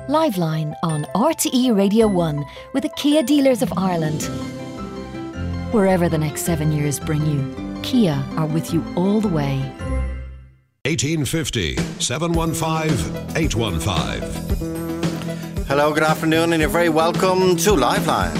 Liveline on RTE Radio 1 with the Kia Dealers of Ireland. Wherever the next 7 years bring you, Kia are with you all the way. 1850 715 815. Hello, good afternoon, and you're very welcome to Liveline.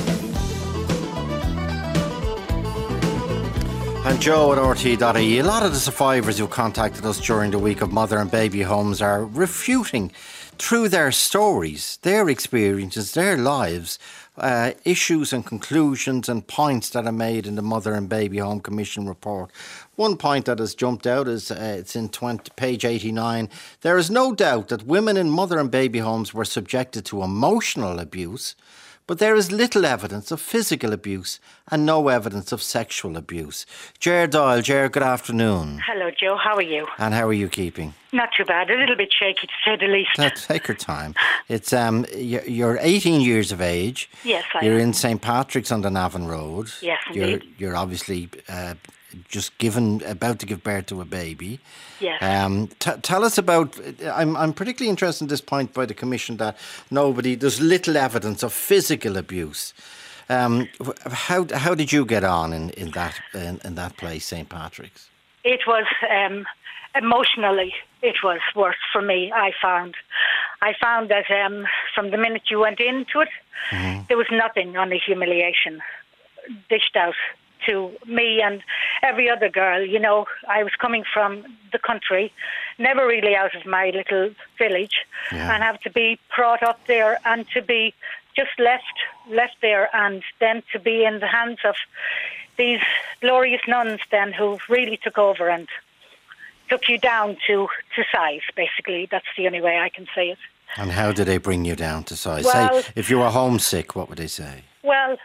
And Joe at RTE.ie. A lot of the survivors who contacted us during the week of mother and baby homes are refuting through their stories, their experiences, their lives, issues and conclusions and points that are made in the Mother and Baby Home Commission report. One point that has jumped out is it's in page 89. There is no doubt that women in mother and baby homes were subjected to emotional abuse, but there is little evidence of physical abuse and no evidence of sexual abuse. Ger Doyle. Ger, good afternoon. Hello, Joe. How are you? And how are you keeping? Not too bad. A little bit shaky, to say the least. Take your time. It's you're 18 years of age. Yes, I am. You're in St. Patrick's on the Navan Road. Yes, indeed. You're obviously just about to give birth to a baby. Yes. Tell us about. I'm particularly interested in this point by the Commission that there's little evidence of physical abuse. How did you get on in that place, St. Patrick's? It was emotionally. It was worse for me. I found that from the minute you went into it, there was nothing on the humiliation dished out to me and every other girl. You know, I was coming from the country, never really out of my little village, and have to be brought up there and to be just left there, and then to be in the hands of these glorious nuns then who really took over and took you down to size, basically. That's the only way I can say it. And how did they bring you down to size? Well, say, if you were homesick, what would they say? Well,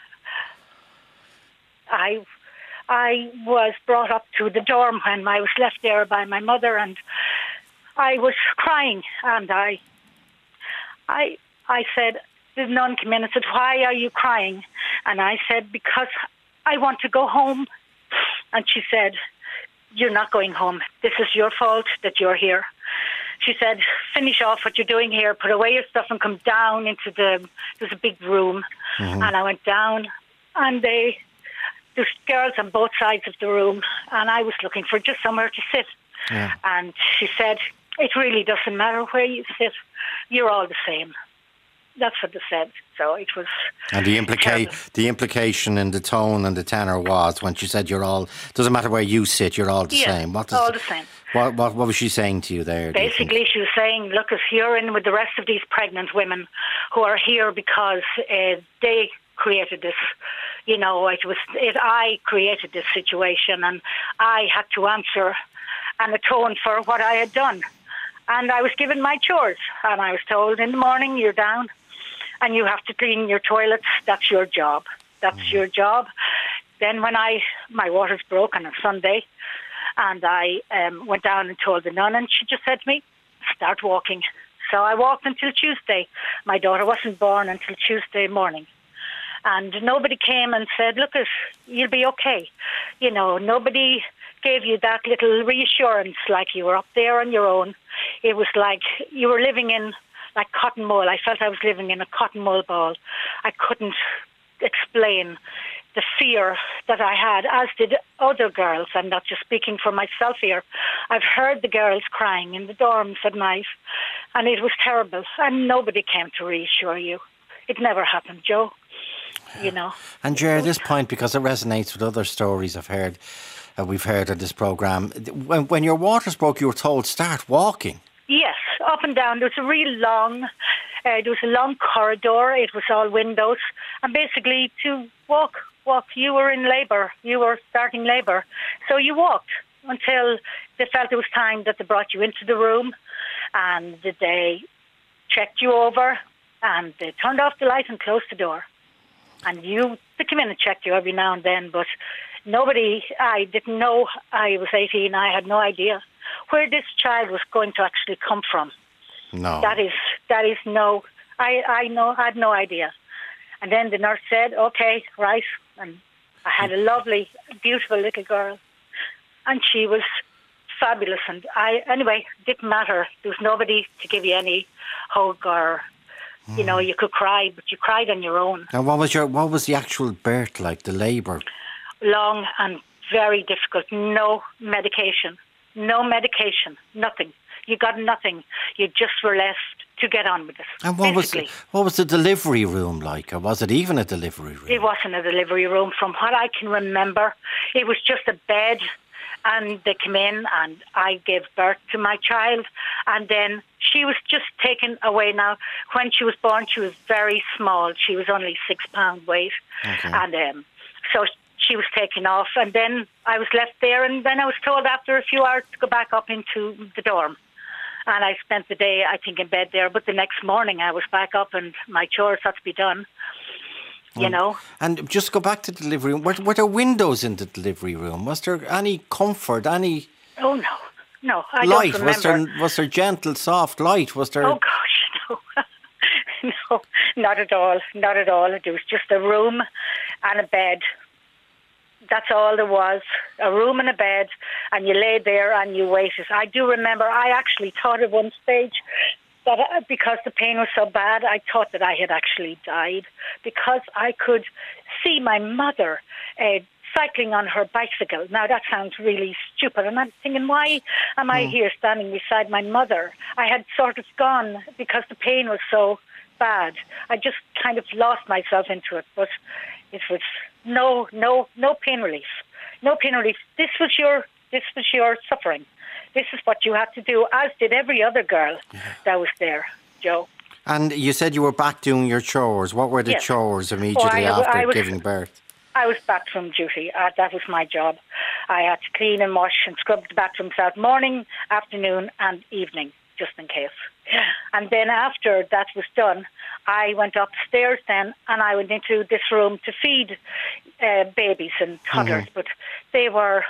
I was brought up to the dorm when I was left there by my mother, and I was crying, and I said, the nun came in and said, "Why are you crying?" And I said, "Because I want to go home." And she said, "You're not going home. This is your fault that you're here." She said, "Finish off what you're doing here, put away your stuff and come down into there's a big room." And I went down, and there's girls on both sides of the room, and I was looking for just somewhere to sit. Yeah. And she said, "It really doesn't matter where you sit. You're all the same." That's what they said. So it was. And the implication in the tone and the tenor was when she said doesn't matter where you sit, you're all the same. All the same. What was she saying to you there? Basically, she was saying, "Look, if you're in with the rest of these pregnant women who are here because they created this, you know, I created this situation, and I had to answer and atone for what I had done. And I was given my chores, and I was told in the morning, you're down and you have to clean your toilets. That's your job. That's your job." Then when my waters broke on a Sunday, and I went down and told the nun, and she just said to me, "Start walking." So I walked until Tuesday. My daughter wasn't born until Tuesday morning. And nobody came and said, "Look, you'll be okay." You know, nobody gave you that little reassurance like you were up there on your own. It was like you were living in like cotton wool. I felt I was living in a cotton wool ball. I couldn't explain the fear that I had, as did other girls. I'm not just speaking for myself here. I've heard the girls crying in the dorms at night, and it was terrible. And nobody came to reassure you. It never happened, Joe. You know. And Ger, at this point, because it resonates with other stories we've heard on this programme, when your waters broke, you were told start walking. Yes, up and down. There was a real long, corridor. It was all windows, and basically to walk. You were in labour. You were starting labour, so you walked until they felt it was time that they brought you into the room, and they checked you over, and they turned off the light and closed the door. And they came in and checked you every now and then, but I didn't know. I was 18, I had no idea where this child was going to actually come from. No. That is no, I had no idea. And then the nurse said, "Okay, right." And I had a lovely, beautiful little girl, and she was fabulous. And anyway, it didn't matter. There was nobody to give you any hug or You know, you could cry, but you cried on your own. And what was the actual birth like, the labour? Long and very difficult. No medication, nothing. You got nothing. You just were left to get on with it. And what was the delivery room like? Or was it even a delivery room? It wasn't a delivery room. From what I can remember, it was just a bed, and they came in and I gave birth to my child, and then she was just taken away. Now, when she was born, she was very small. She was only 6 pound weight. Okay. And so she was taken off, and then I was left there, and then I was told after a few hours to go back up into the dorm. And I spent the day, I think, in bed there. But the next morning I was back up and my chores had to be done, you know. And just go back to the delivery room. Were there windows in the delivery room? Was there any comfort, any... Oh, no. No, I light? Don't remember. Was there gentle, soft light? Was there... Oh, gosh, no. No, not at all. Not at all. It was just a room and a bed. That's all there was, a room and a bed, and you lay there and you waited. I do remember, I actually thought at one stage that because the pain was so bad, I thought that I had actually died, because I could see my mother cycling on her bicycle. Now, that sounds really stupid, and I'm thinking, why am I here standing beside my mother? I had sort of gone because the pain was so bad. I just kind of lost myself into it, but it was no pain relief. No pain relief. This was your suffering. This is what you had to do, as did every other girl that was there, Joe. And you said you were back doing your chores. What were the chores immediately after giving birth? I was back from duty. That was my job. I had to clean and wash and scrub the bathrooms out morning, afternoon and evening, just in case. And then after that was done, I went upstairs then, and I went into this room to feed babies and toddlers, but they weren't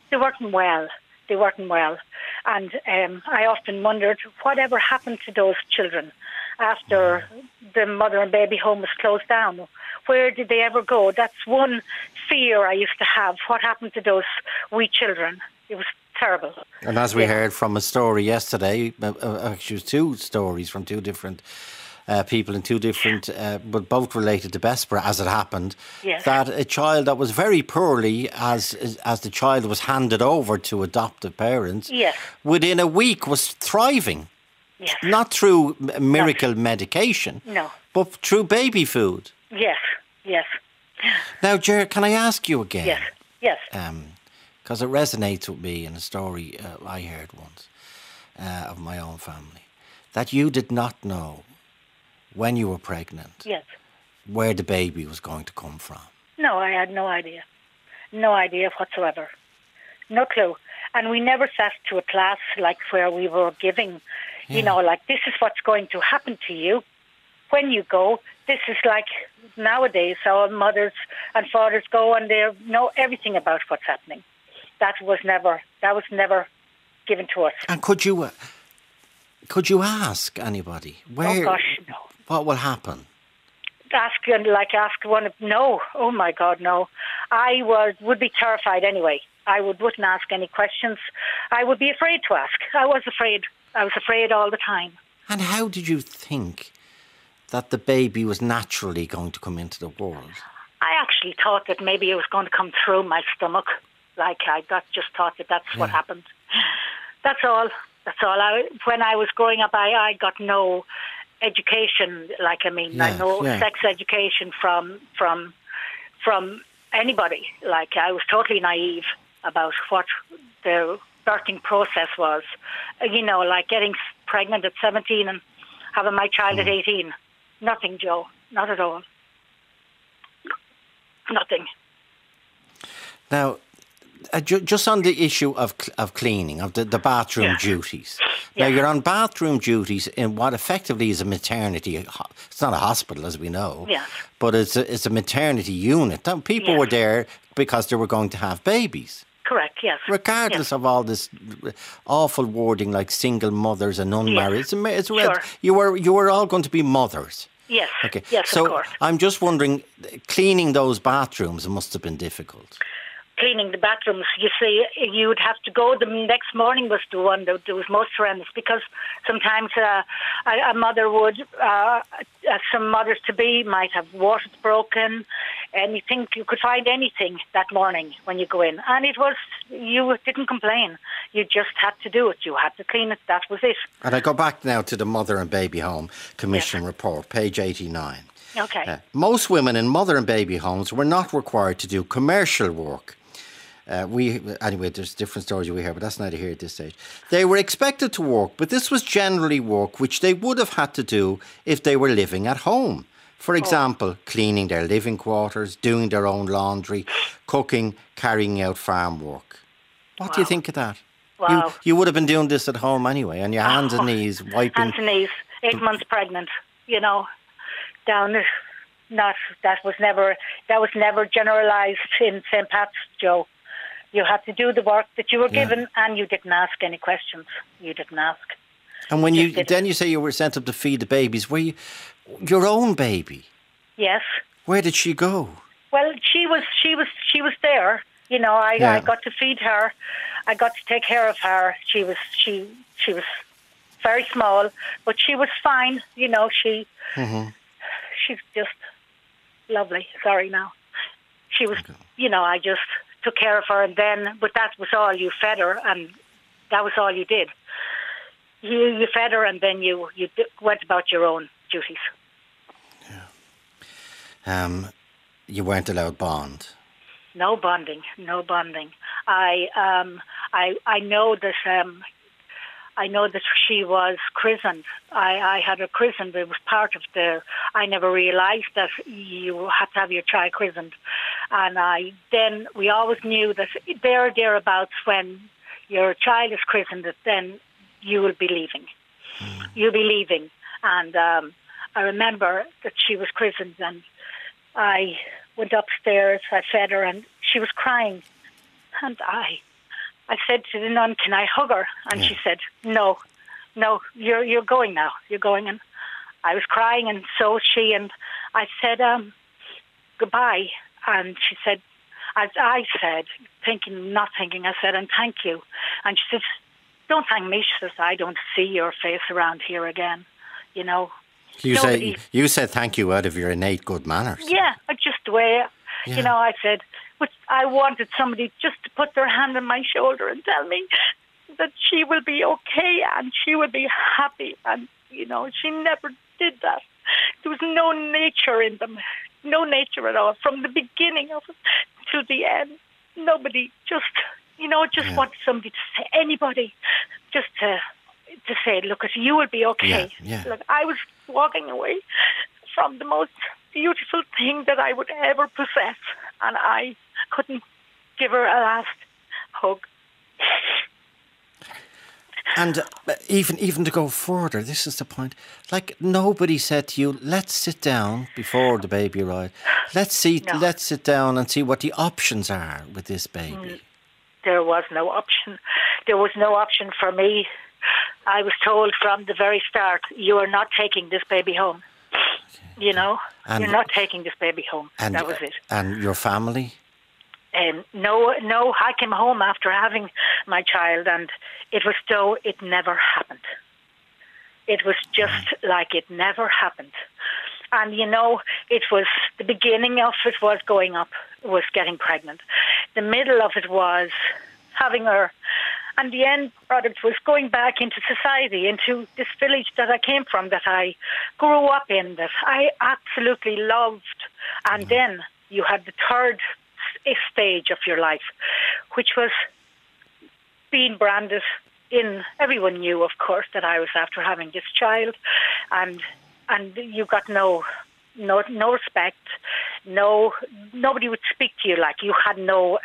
well. They weren't well. And I often wondered whatever happened to those children after the mother and baby home was closed down. Where did they ever go? That's one fear I used to have. What happened to those wee children? It was terrible. And as we heard from a story yesterday, actually two stories from two different people in two different, but both related to Bessborough, as it happened, that a child that was very poorly, as the child was handed over to adoptive parents, within a week was thriving. Yes. Not through miracle medication, but through baby food. Yes, yes. Now, Ger, can I ask you again? Yes, yes. Because it resonates with me in a story I heard once of my own family, that you did not know when you were pregnant where the baby was going to come from. No, I had no idea. No idea whatsoever. No clue. And we never sat to a class like where we were giving, you know, like, this is what's going to happen to you when you go. This is like nowadays our mothers and fathers go and they know everything about what's happening. That was never given to us. And could you ask anybody where? Oh gosh, no. What will happen? Ask one of, no. Oh my God, no. I would be terrified anyway. I wouldn't ask any questions. I would be afraid to ask. I was afraid. I was afraid all the time. And how did you think that the baby was naturally going to come into the world? I actually thought that maybe it was going to come through my stomach. Like, I just thought that that's what happened. That's all. That's all. When I was growing up, I got no education. Like, I mean, no sex education from anybody. Like, I was totally naive about what the birthing process was. You know, like getting pregnant at 17 and having my child at 18. Nothing, Joe. Not at all. Nothing. Now, just on the issue of cleaning, of the bathroom duties. Now, you're on bathroom duties in what effectively is a maternity. It's not a hospital, as we know, but it's a maternity unit. Now, people were there because they were going to have babies. Correct, yes. Regardless of all this awful wording like single mothers and unmarried. It's you were all going to be mothers. Yes, okay. Yes, so of course. I'm just wondering, cleaning those bathrooms must have been difficult. cleaning the bathrooms. You see, you would have to go. The next morning was the one that was most horrendous, because sometimes a mother would, some mothers to be might have waters broken. Anything, you could find anything that morning when you go in, and you didn't complain. You just had to do it. You had to clean it. That was it. And I go back now to the Mother and Baby Home Commission report, page 89. Okay. Most women in mother and baby homes were not required to do commercial work. Anyway, there's different stories we hear, but that's neither here at this stage. They were expected to work, but this was generally work which they would have had to do if they were living at home. For example, cleaning their living quarters, doing their own laundry, cooking, carrying out farm work. What do you think of that? Wow. You would have been doing this at home anyway, on your hands and knees, wiping. Hands and knees, 8 months pregnant, down. That was never generalised in St. Pat's, Joe. You had to do the work that you were given, and you didn't ask any questions. You didn't ask. And when you say you were sent up to feed the babies, were you your own baby? Yes. Where did she go? Well, she was there. I got to feed her. I got to take care of her. She was very small, but she was fine. She's just lovely. Sorry now. She was, I just took care of her, but that was all. You fed her, and that was all you did. You fed her, and then you went about your own duties. Yeah. You weren't allowed bond. No bonding. I know that. I know that she was christened. I had her christened. It was part of I never realised that you had to have your child christened, and we always knew that thereabouts when your child is christened, that then you will be leaving. You'll be leaving, and I remember that she was christened, and I went upstairs. I fed her, and she was crying, and I said to the nun, "Can I hug her?" And she said, "No, you're going now. You're going." And I was crying, and so was she. And I said, "Goodbye." And she said, as I said, not thinking, I said, "And thank you." And she said, "Don't thank me." She says, "I don't see your face around here again." You said thank you out of your innate good manners. Yeah, just the way, I said, but I wanted somebody just to put their hand on my shoulder and tell me that she will be okay and she will be happy. And, she never did that. There was no nature in them, no nature at all, from the beginning of it to the end. Nobody just wanted somebody to say, anybody, just to say, "Look, you will be okay." Yeah. Look, I was walking away from the most beautiful thing that I would ever possess, and I couldn't give her a last hug. And even to go further, this is the point. Like, nobody said to you, "Let's sit down before the baby arrived. Let's sit down and see what the options are with this baby." There was no option. There was no option for me. I was told from the very start, "You are not taking this baby home." You're not taking this baby home. And that was it. And your family? No, I came home after having my child, and it was though it never happened. It was just like it never happened. And, it was, the beginning of it was going up, was getting pregnant. The middle of it was having her, and the end product was going back into society, into this village that I came from, that I grew up in, that I absolutely loved. And then you had the third stage of your life, which was being branded in. Everyone knew, of course, that I was after having this child, and you got no respect. Nobody would speak to you like you had no.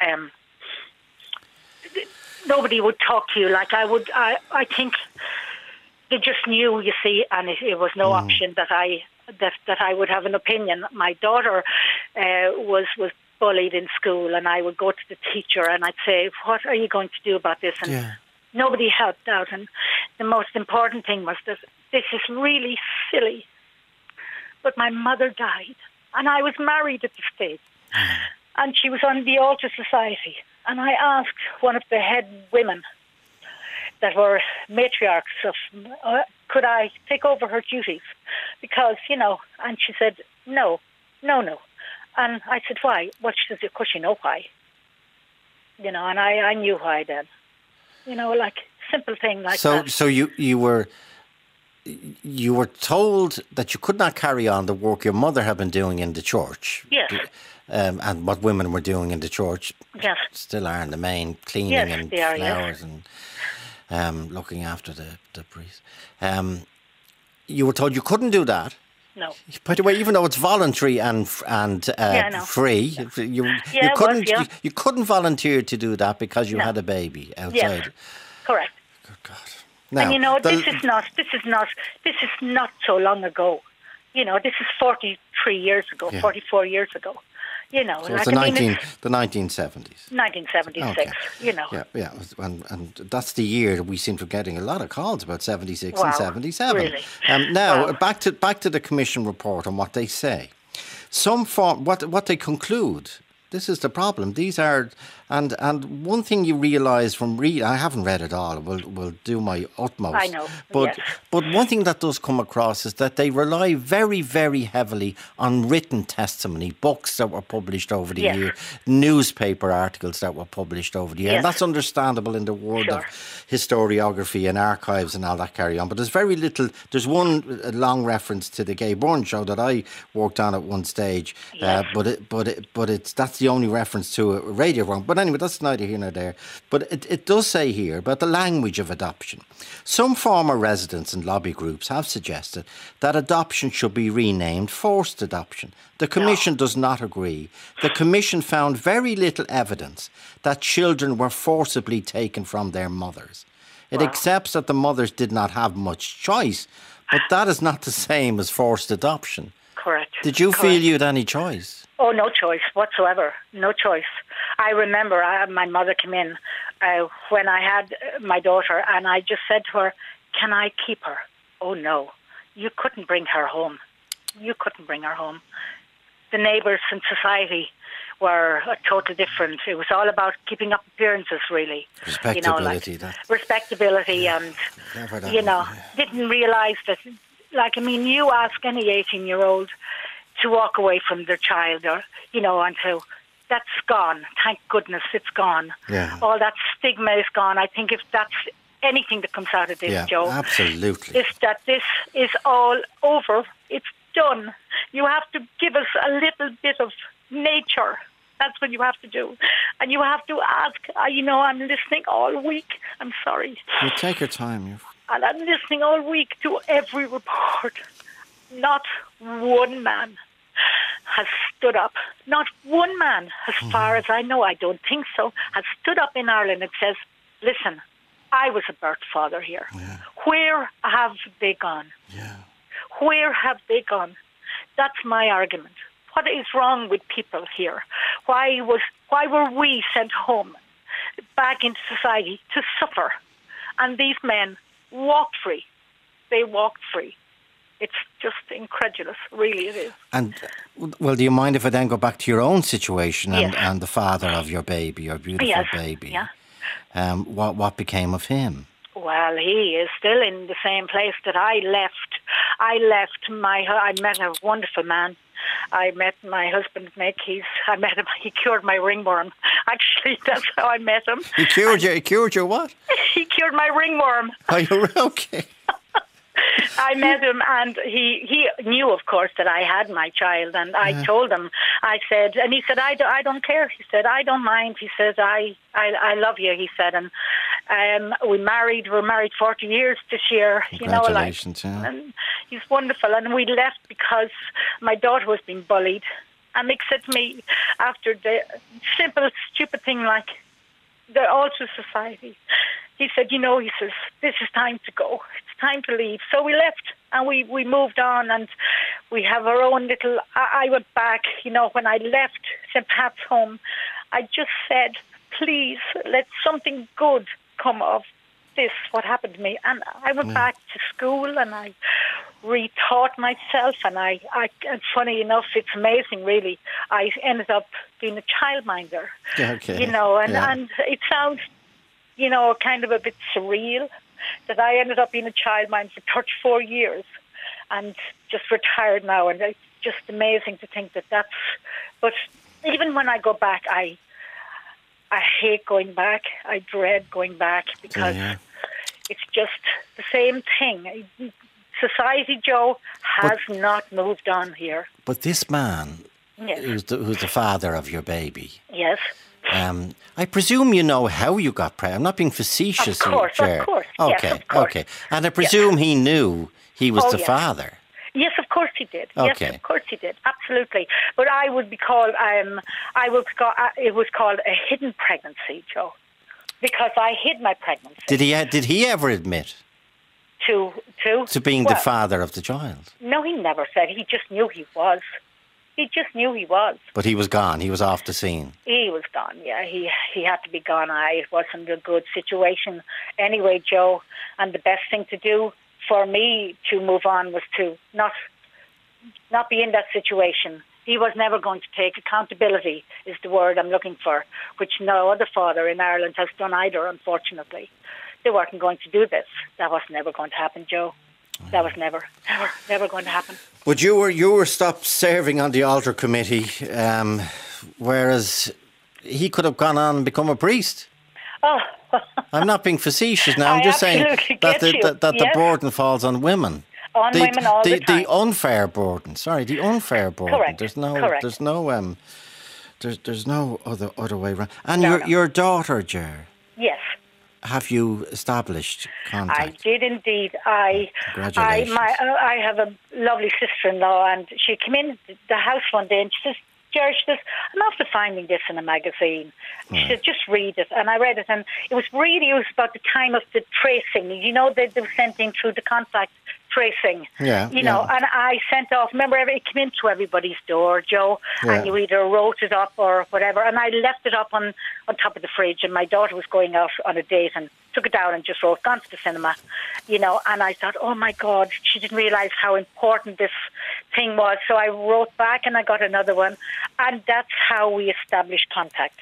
Nobody would talk to you like I would. I think they just knew, you see, and it was no option that I would have an opinion. My daughter was bullied in school, and I would go to the teacher and I'd say, "What are you going to do about this?" And nobody helped out. And the most important thing was that this is really silly, but my mother died, and I was married at the stage. And she was on the Altar Society. And I asked one of the head women that were matriarchs of, could I take over her duties? Because, and she said, no. And I said, why? Well, she said, of course you know why. And I knew why then. Like simple thing like that. So you were told that you could not carry on the work your mother had been doing in the church. Yes. And what women were doing in the church. Yes. Still are in the main, cleaning and flowers and looking after the priest. You were told you couldn't do that. No. By the way, even though it's voluntary and free, you couldn't volunteer to do that because you had a baby outside. Yes. Correct. Good God. Now, and this is not so long ago. This is 43 years ago, 44 years ago. So it's the 1970s. 1976, Okay. Yeah. And that's the year that we seem to be getting a lot of calls about 76 and 77. Really? Now, back to the Commission report and what they say. What they conclude, this is the problem. These are, and one thing you realise from reading, I haven't read it all, will do my utmost. I know, but one thing that does come across is that they rely very, very heavily on written testimony, books that were published over the year, newspaper articles that were published over the year. And that's understandable in the world of historiography and archives and all that carry on. But there's very little, there's one long reference to the Gay Byrne show that I worked on at one stage, that's the only reference to a radio program. But anyway, that's neither here nor there. But it does say here about the language of adoption. Some former residents and lobby groups have suggested that adoption should be renamed forced adoption. The Commission does not agree. The Commission found very little evidence that children were forcibly taken from their mothers. It accepts that the mothers did not have much choice, but that is not the same as forced adoption. Correct. Did you feel you had any choice? Oh, no choice whatsoever. No choice. I remember my mother came in when I had my daughter, and I just said to her, can I keep her? Oh, no. You couldn't bring her home. You couldn't bring her home. The neighbours and society were totally different. It was all about keeping up appearances, really. Respectability. Respectability and, didn't realise that, you ask any 18-year-old to walk away from their child until that's gone. Thank goodness it's gone. Yeah. All that stigma is gone. I think if that's anything that comes out of this, Joe, absolutely, is that this is all over. It's done. You have to give us a little bit of nature. That's what you have to do. And you have to ask, I'm listening all week. I'm sorry. You take your time. And I'm listening all week to every report. Not one man has stood up. Not one man, as far as I know, I don't think so, has stood up in Ireland and says, listen, I was a birth father here. Yeah. Where have they gone? Yeah. Where have they gone? That's my argument. What is wrong with people here? Why were we sent home back into society to suffer? And these men walked free. They walked free. It's just incredulous, really it is. And, well, do you mind if I then go back to your own situation and the father of your baby, your beautiful baby? Yeah. What became of him? Well, he is still in the same place that I left. I met a wonderful man. I met my husband, Mick. I met him. He cured my ringworm. Actually, that's how I met him. He cured your what? He cured my ringworm. Oh, you're okay. I met him, and he knew, of course, that I had my child, and I told him. I said, and he said, I don't care. He said, I don't mind. He said, I love you. He said, and we're married 40 years this year. Congratulations, and he's wonderful. And we left because my daughter was being bullied. And Mick said to me, after the simple, stupid thing like the Altar Society, he said, he says, this is time to go. It's time to leave. So we left and we moved on, and we have our own little... I went back, when I left St. Pat's home, I just said, please, let something good come of this, what happened to me? And I went back to school and I retaught myself, and I and funny enough, it's amazing really, I ended up being a childminder. Okay. You know, and it sounds, you know, kind of a bit surreal that I ended up being a childminder for 34 years and just retired now, and it's just amazing to think that that's, but even when I go back, I hate going back. I dread going back because it's just the same thing. Society, Joe, has not moved on here. But this man, who's the father of your baby, yes, I presume you know how you got pregnant. I'm not being facetious of course, here. Of course, okay, yes, of course. Okay. And I presume he knew he was the yes. father. Yes, of course he did. Okay. Yes, of course he did. Absolutely. But I would be called, it was called a hidden pregnancy, Joe, because I hid my pregnancy. Did he ever admit to being the father of the child? No, he never said. He just knew he was. He just knew he was. But he was gone. He was off the scene. He was gone. Yeah, he had to be gone. It wasn't a good situation anyway, Joe. And the best thing to do for me to move on was to not be in that situation. He was never going to take accountability, is the word I'm looking for, which no other father in Ireland has done either, unfortunately. They weren't going to do this. That was never going to happen, Joe. That was never going to happen. But you were stopped serving on the altar committee, whereas he could have gone on and become a priest. Oh. I'm not being facetious now. I'm just saying that the burden falls on women. On women all the time. The unfair burden. Sorry, the unfair burden. Correct. There's no other way around. And No. your daughter, Ger. Yes. Have you established contact? I did indeed. Congratulations. I have a lovely sister-in-law, and she came in the house one day and she says, George, I'm after finding this in a magazine. She said, just read it. And I read it, and it was about the time of the tracing. You know, they were sent in through the contact tracing. You know, and I sent off, remember, it came into everybody's door, Joe, and you either wrote it up or whatever. And I left it up on top of the fridge, and my daughter was going out on a date and took it down and just wrote, gone to the cinema, you know, and I thought, oh my God, she didn't realise how important this thing was. So I wrote back and I got another one, and that's how we established contact.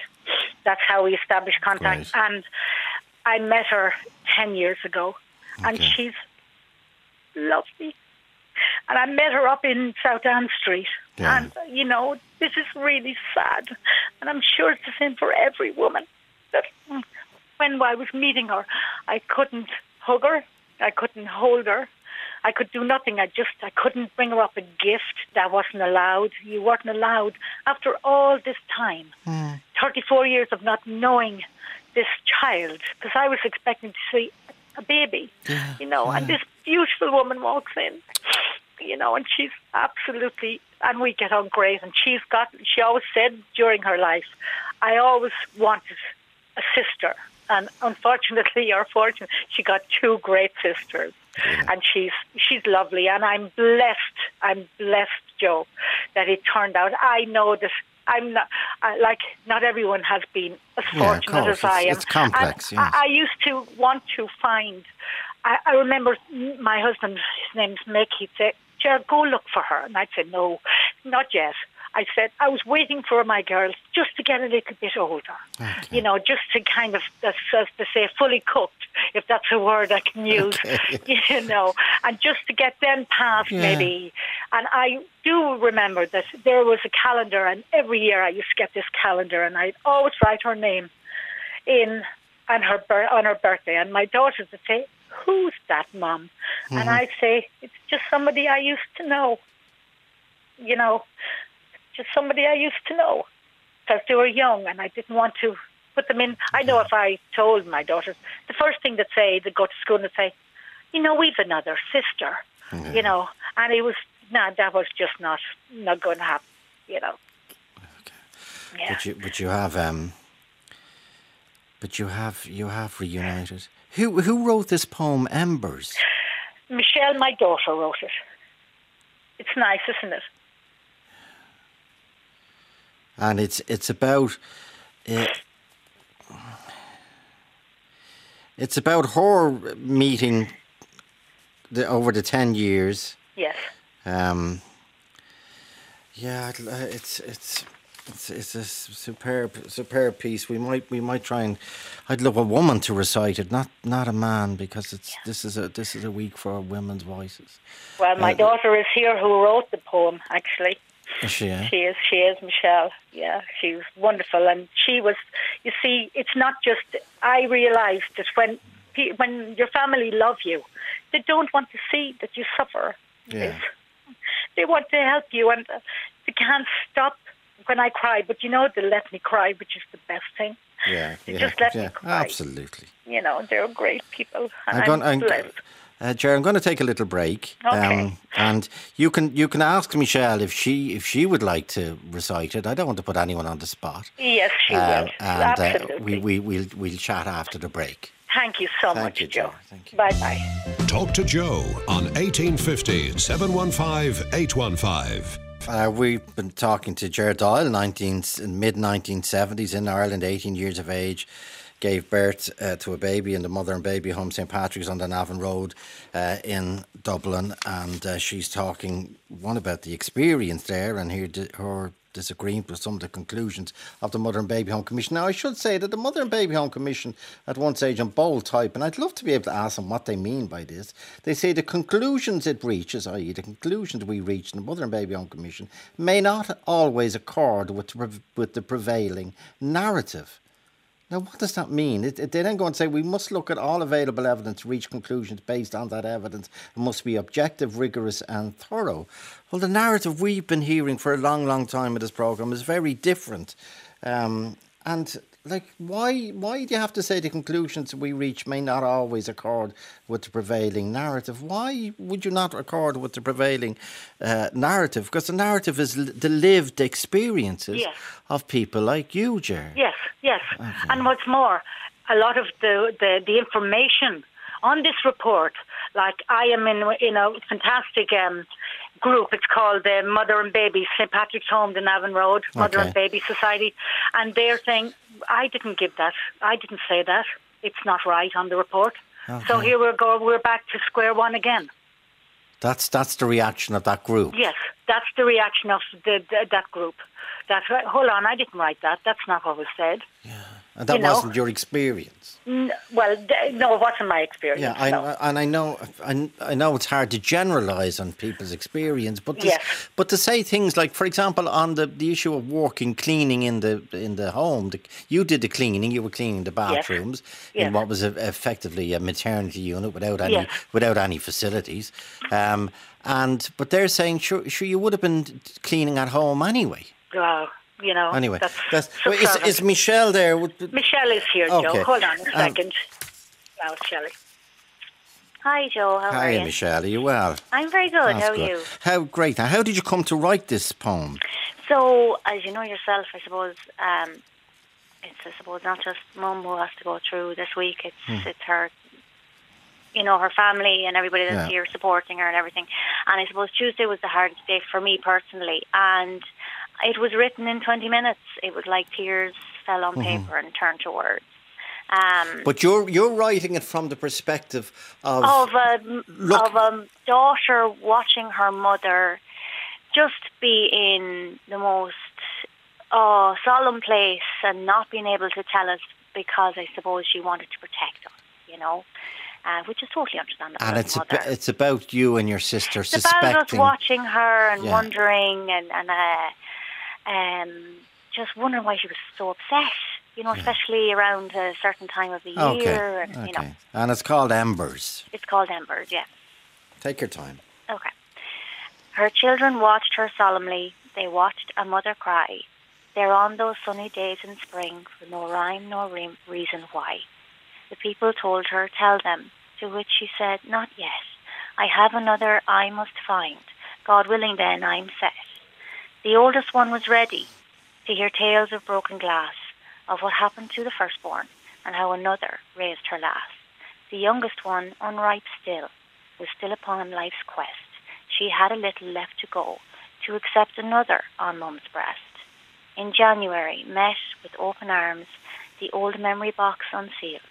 Right. And I met her 10 years ago, and she's lovely. And I met her up in South Ann Street. Yeah. And, you know, this is really sad. And I'm sure it's the same for every woman. That when I was meeting her, I couldn't hug her. I couldn't hold her. I could do nothing. I couldn't bring her up a gift. That wasn't allowed. You weren't allowed. After all this time, 34 years of not knowing this child, because I was expecting to see a baby, you know, and this beautiful woman walks in, you know, and she's absolutely, and we get on great, and she always said during her life, I always wanted a sister, and unfortunately, or fortunately, she got two great sisters, and she's lovely, and I'm blessed, Joe, that it turned out. I know that I'm not, not everyone has been as fortunate as I am. It's complex, yes. I used to want to find, I remember my husband, his name's Mick, he'd say, Ger, go look for her. And I'd say, no, not yet. I said, I was waiting for my girls just to get a little bit older. Okay. You know, just to kind of, as to say, fully cooked, if that's a word I can use, you know, and just to get them past maybe. And I do remember that there was a calendar, and every year I used to get this calendar, and I'd always write her name on her birthday. And my daughters would say, who's that, Mum? Mm-hmm. And I'd say, it's just somebody I used to know, you know. Just somebody I used to know, because they were young and I didn't want to put them in. I know if I told my daughters, the first thing they'd go to school and say, you know, we've another sister, you know, and it was, that was just not going to happen, you know. Okay. Yeah. But you have reunited. Who wrote this poem, Embers? Michelle, my daughter, wrote it. It's nice, isn't it? And it's about It's about her meeting over the 10 years. Yes. Yeah, it's a superb piece. We might try and I'd love a woman to recite it, not a man, because this is a week for women's voices. Well, my daughter is here who wrote the poem, actually. Is she? Eh? She is Michelle. Yeah, she was wonderful, and she was. You see, it's not just. I realised that when your family love you, they don't want to see that you suffer. Yeah. They want to help you, and they can't stop when I cry. But they let me cry, which is the best thing. Yeah, they just let me cry. Absolutely. They're great people, and I'm blessed. Ger, I'm going to take a little break, okay. And you can ask Michelle if she would like to recite it. I don't want to put anyone on the spot. Yes, she will. And absolutely. We'll chat after the break. Thank you so much, Joe. Thank you. Bye bye. Talk to Joe on 1850 715 815. We've been talking to Ger Doyle, mid-1970s in Ireland, 18 years of age. Gave birth to a baby in the Mother and Baby Home St Patrick's on the Navan Road in Dublin, and she's talking about the experience there and her disagreement with some of the conclusions of the Mother and Baby Home Commission. Now, I should say that the Mother and Baby Home Commission at one stage on bold type, and I'd love to be able to ask them what they mean by this. They say the conclusions it reaches, i.e. the conclusions we reach in the Mother and Baby Home Commission, may not always accord with the prevailing narrative. Now, what does that mean? They then go and say we must look at all available evidence, reach conclusions based on that evidence. It must be objective, rigorous and thorough. Well, the narrative we've been hearing for a long, long time in this programme is very different. Why do you have to say the conclusions we reach may not always accord with the prevailing narrative? Why would you not accord with the prevailing narrative? Because the narrative is the lived experiences of people like you, Ger. Yes. Okay. And what's more, a lot of the information on this report, like I am in a fantastic group. It's called the Mother and Baby St Patrick's Home, the Navan Road Mother and Baby Society, and they're saying I didn't give that. I didn't say that. It's not right on the report. Okay. So here we go. We're back to square one again. That's the reaction of that group. Yes, that's the reaction of that group. That's right. Hold on, I didn't write that. That's not what was said. Yeah, and that wasn't your experience. No, it wasn't my experience. Yeah, I know it's hard to generalise on people's experience, but to say things like, for example, on the issue of cleaning in the home, you did the cleaning. You were cleaning the bathrooms in what was effectively a maternity unit without any facilities, but they're saying sure you would have been cleaning at home anyway. Wow. Anyway, is Michelle there? Michelle is here, Joe. Okay. Hold on a second. Now, Shelley. Hi, Joe. How are you? Hi, Michelle. Are you well? I'm very good. That's how are good. you? How great. Now, how did you come to write this poem? So, as you know yourself, I suppose it's not just Mum who has to go through this week. It's her, her family and everybody that's here supporting her and everything. And I suppose Tuesday was the hardest day for me personally, and it was written in 20 minutes. It was like tears fell on paper and turned to words. But you're writing it from the perspective of a daughter watching her mother just be in the most solemn place and not being able to tell us because I suppose she wanted to protect us, which is totally understandable. And it's about you and your sister suspecting. It's about us watching her and wondering and just wondering why she was so upset, especially around a certain time of the year. Okay. And it's called Embers. It's called Embers, yeah. Take your time. Okay. Her children watched her solemnly. They watched a mother cry. They're on those sunny days in spring for no rhyme nor reason why. The people told her, tell them, to which she said, not yet. I have another I must find. God willing then I'm set. The oldest one was ready to hear tales of broken glass, of what happened to the firstborn, and how another raised her last. The youngest one, unripe still, was still upon life's quest. She had a little left to go, to accept another on Mum's breast. In January, met with open arms, the old memory box unsealed.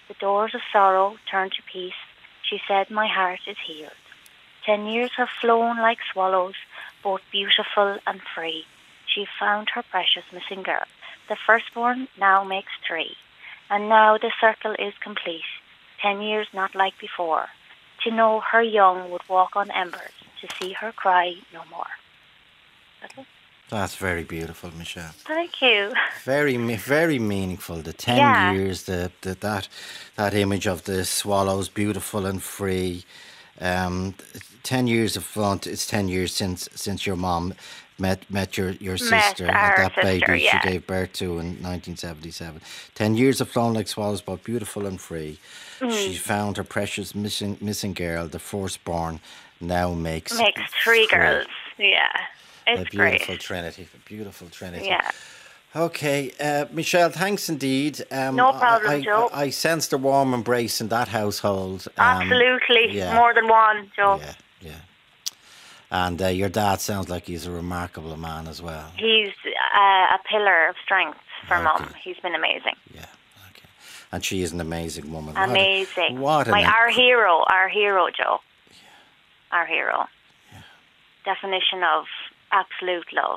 The doors of sorrow turned to peace. She said, my heart is healed. 10 years have flown like swallows, both beautiful and free. She found her precious missing girl. The firstborn now makes 3. And now the circle is complete. 10 years not like before. To know her young would walk on embers. To see her cry no more. Okay. That's very beautiful, Michelle. Thank you. Very meaningful. The 10 years, that image of the swallows, beautiful and free. 10 years of fun. It's 10 years since your mom met your sister, that baby she gave birth to in 1977. 10 years of flown like swallows, both beautiful and free. She found her precious missing girl. The firstborn now makes 3 girls. Yeah. It's a beautiful great. Trinity. A beautiful Trinity. Yeah. Okay, Michelle, thanks indeed. No problem, Joe. I sensed a warm embrace in that household. Absolutely. More than one, Joe. Yeah. And your dad sounds like he's a remarkable man as well. He's a pillar of strength for Mum. He's been amazing. Yeah, okay. And she is an amazing woman. Amazing. Our hero, Joe. Yeah. Our hero. Yeah. Definition of absolute love.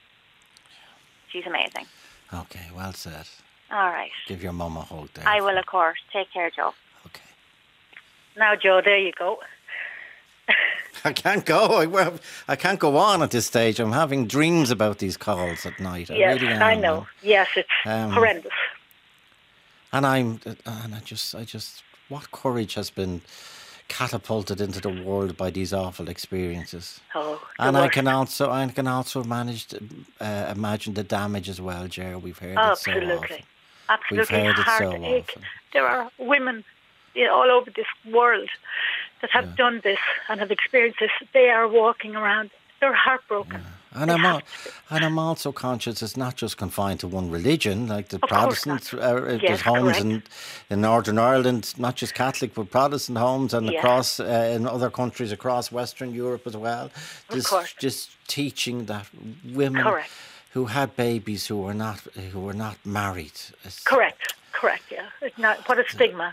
She's amazing. Okay, well said. All right. Give your mum a hug there. I will, of course. Take care, Joe. Okay. Now, Joe, there you go. I can't go. I can't go on at this stage. I'm having dreams about these calls at night. Yes, I really am. I know. Yes, it's horrendous. And I just, what courage has been catapulted into the world by these awful experiences. And I can also manage to imagine the damage as well, Ger. We've heard it so often. Absolutely. We've heard it so often. There are women all over this world that have done this and have experienced this. They are walking around. They're heartbroken. And I'm also conscious it's not just confined to one religion, like the Protestants. There's homes in Northern Ireland, not just Catholic, but Protestant homes, and across in other countries across Western Europe as well. Just teaching that women who had babies who were not married. Correct. Yeah. It's not, what a stigma.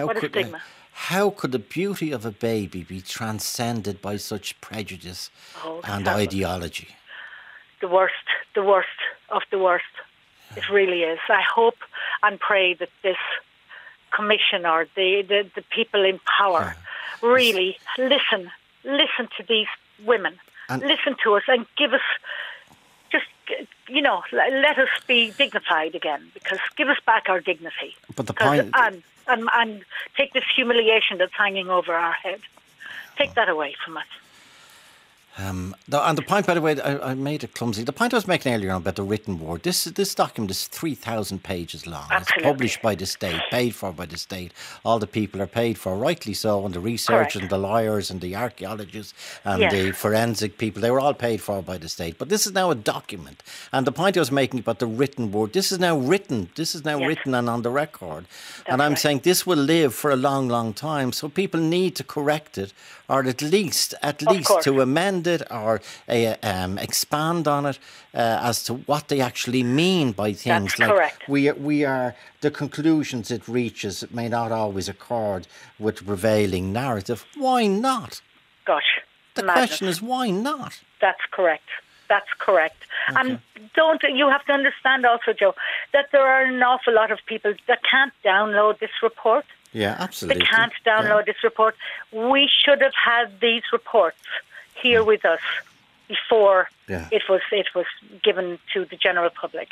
How could the beauty of a baby be transcended by such prejudice and ideology? The worst of the worst. Yeah. It really is. I hope and pray that this commission or the people in power really listen to these women, and listen to us and give us let us be dignified again, because give us back our dignity. But the point... And take this humiliation that's hanging over our head. Take that away from us. And the point, by the way, I made it clumsy. The point I was making earlier on about the written word, this document is 3,000 pages long. Absolutely. It's published by the state, paid for by the state. All the people are paid for, rightly so, and the researchers and the lawyers and the archaeologists and the forensic people, they were all paid for by the state. But this is now a document. And the point I was making about the written word, this is now written. This is now written and on the record. And I'm saying this will live for a long, long time. So people need to correct it, or at least to amend it or expand on it as to what they actually mean by things. That's correct. We are the conclusions it reaches. It may not always accord with the prevailing narrative. Why not? Gosh, the question is why not? That's correct. Okay. And you have to understand also, Joe, that there are an awful lot of people that can't download this report. Yeah, absolutely. They can't download this report. We should have had these reports here with us before it was given to the general public.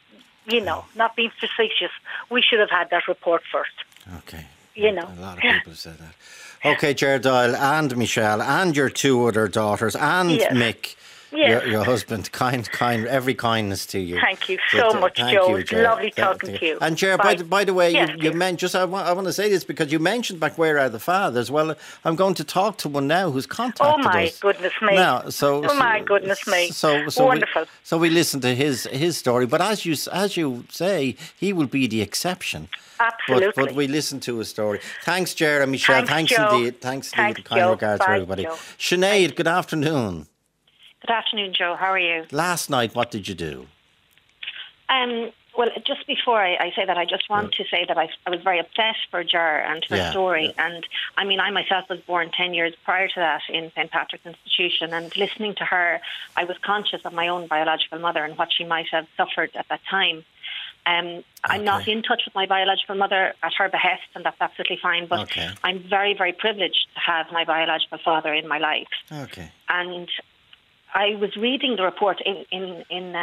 Not being facetious, we should have had that report first. Okay. A lot of people have said that. Okay, Ger Doyle and Michelle and your 2 other daughters and Mick. Yes. Your husband, kind, every kindness to you. Thank you so much, Joe. It's lovely talking to you. And Ger, by the way, you mentioned, I want to say this because you mentioned back Where Are the Fathers. Well, I'm going to talk to one now who's contacted us. Oh my goodness me! Now, my goodness me! So wonderful. So we listen to his story, but as you say, he will be the exception. Absolutely. But we listen to his story. Thanks, Ger and Michelle. Thanks indeed. Thanks indeed. Kind regards to everybody. Joe. Sinead, good Good afternoon, Joe. How are you? Last night, what did you do? Well, just before I say that, I just want to say that I was very upset for Ger and her story. Yeah. And I mean, I myself was born 10 years prior to that in St. Patrick's Institution. And listening to her, I was conscious of my own biological mother and what she might have suffered at that time. I'm not in touch with my biological mother at her behest, and that's absolutely fine. But I'm very, very privileged to have my biological father in my life. Okay. And I was reading the report in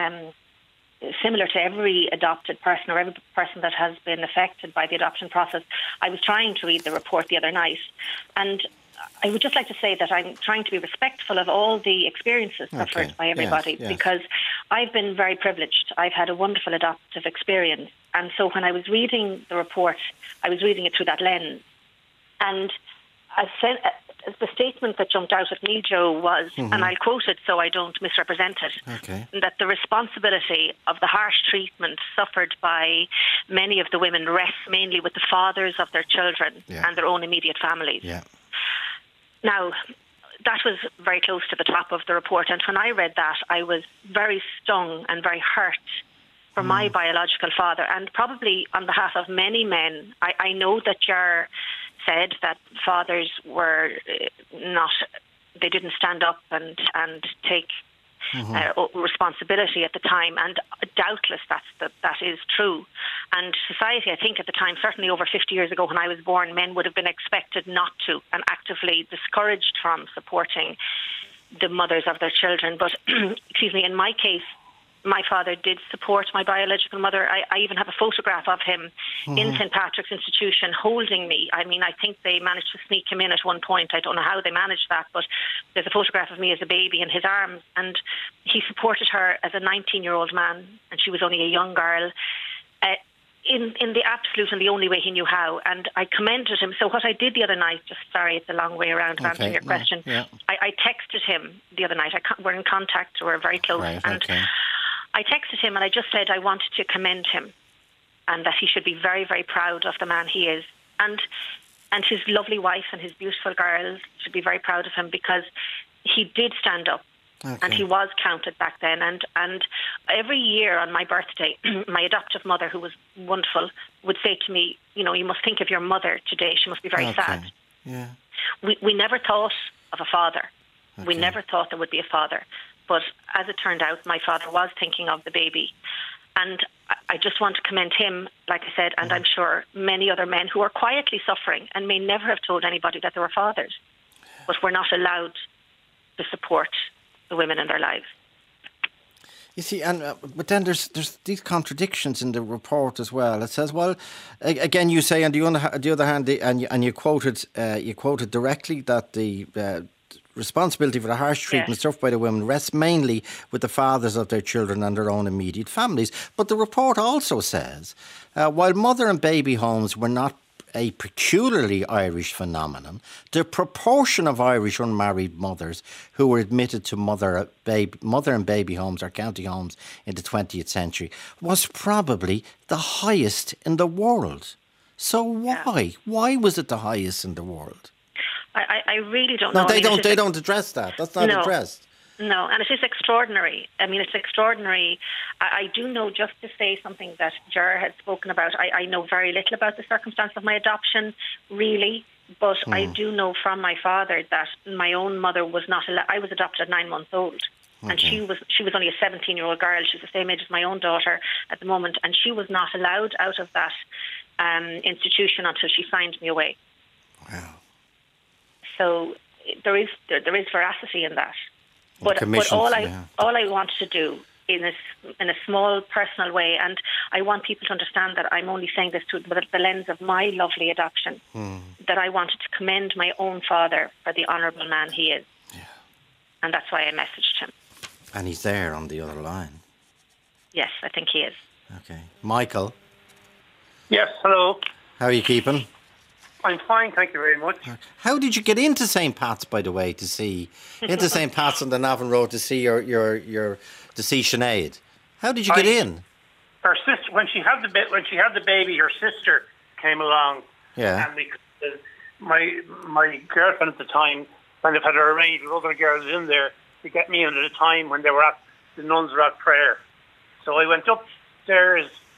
similar to every adopted person or every person that has been affected by the adoption process. I was trying to read the report the other night, and I would just like to say that I'm trying to be respectful of all the experiences suffered by everybody, because I've been very privileged. I've had a wonderful adoptive experience. And so when I was reading the report, I was reading it through that lens. And the statement that jumped out at me, Joe, was, and I'll quote it so I don't misrepresent it, that the responsibility of the harsh treatment suffered by many of the women rests mainly with the fathers of their children and their own immediate families. Yeah. Now, that was very close to the top of the report, and when I read that, I was very stung and very hurt for my biological father, and probably on behalf of many men. I know that Ger said that fathers were not, they didn't stand up and take responsibility at the time, and doubtless that is true. And society, I think at the time, certainly over 50 years ago when I was born, men would have been expected not to and actively discouraged from supporting the mothers of their children. But, excuse me, in my case, my father did support my biological mother. I even have a photograph of him in St. Patrick's Institution holding me. I mean, I think they managed to sneak him in at one point. I don't know how they managed that, but there's a photograph of me as a baby in his arms. And he supported her as a 19-year-old man, and she was only a young girl, in the absolute and the only way he knew how. And I commended him. So what I did the other night, it's a long way around of answering your question. I texted him the other night. We're in contact, we're very close. I texted him and I just said I wanted to commend him and that he should be very, very proud of the man he is. And his lovely wife and his beautiful girls should be very proud of him because he did stand up and he was counted back then. And every year on my birthday, my adoptive mother, who was wonderful, would say to me, you must think of your mother today. She must be very sad. Yeah. We never thought of a father. We never thought there would be a father. But as it turned out, my father was thinking of the baby. And I just want to commend him, like I said, and I'm sure many other men who are quietly suffering and may never have told anybody that they were fathers, but were not allowed to support the women in their lives. You see, but then there's these contradictions in the report as well. It says, well, again, you say on the other hand, and you quoted directly that the responsibility for the harsh treatment suffered by the women rests mainly with the fathers of their children and their own immediate families. But the report also says, while mother and baby homes were not a peculiarly Irish phenomenon, the proportion of Irish unmarried mothers who were admitted to mother and baby homes or county homes in the 20th century was probably the highest in the world. So why? Why was it the highest in the world? I really don't know. No, they don't address that. That's not addressed. No, and it is extraordinary. I mean, it's extraordinary. I do know, just to say something that Ger had spoken about, I know very little about the circumstance of my adoption, really, but I do know from my father that my own mother was not allowed. I was adopted at 9 months old, and she was only a 17-year-old girl. She's the same age as my own daughter at the moment, and she was not allowed out of that institution until she signed me away. Wow. So there is veracity in that. But all I want to do in a small personal way, and I want people to understand that I'm only saying this through the lens of my lovely adoption, that I wanted to commend my own father for the honourable man he is. Yeah. And that's why I messaged him. And he's there on the other line. Yes, I think he is. Okay. Michael? Yes, hello. How are you keeping? I'm fine, thank you very much. How did you get into St. Pat's, by the way, into St. Pat's on the Navan Road to see to see Sinead? How did you get in? Her sister, when she had the baby, her sister came along. Yeah. And my girlfriend at the time kind of had her arranged with other girls in there to get me in at a time when the nuns were at prayer. So I went upstairs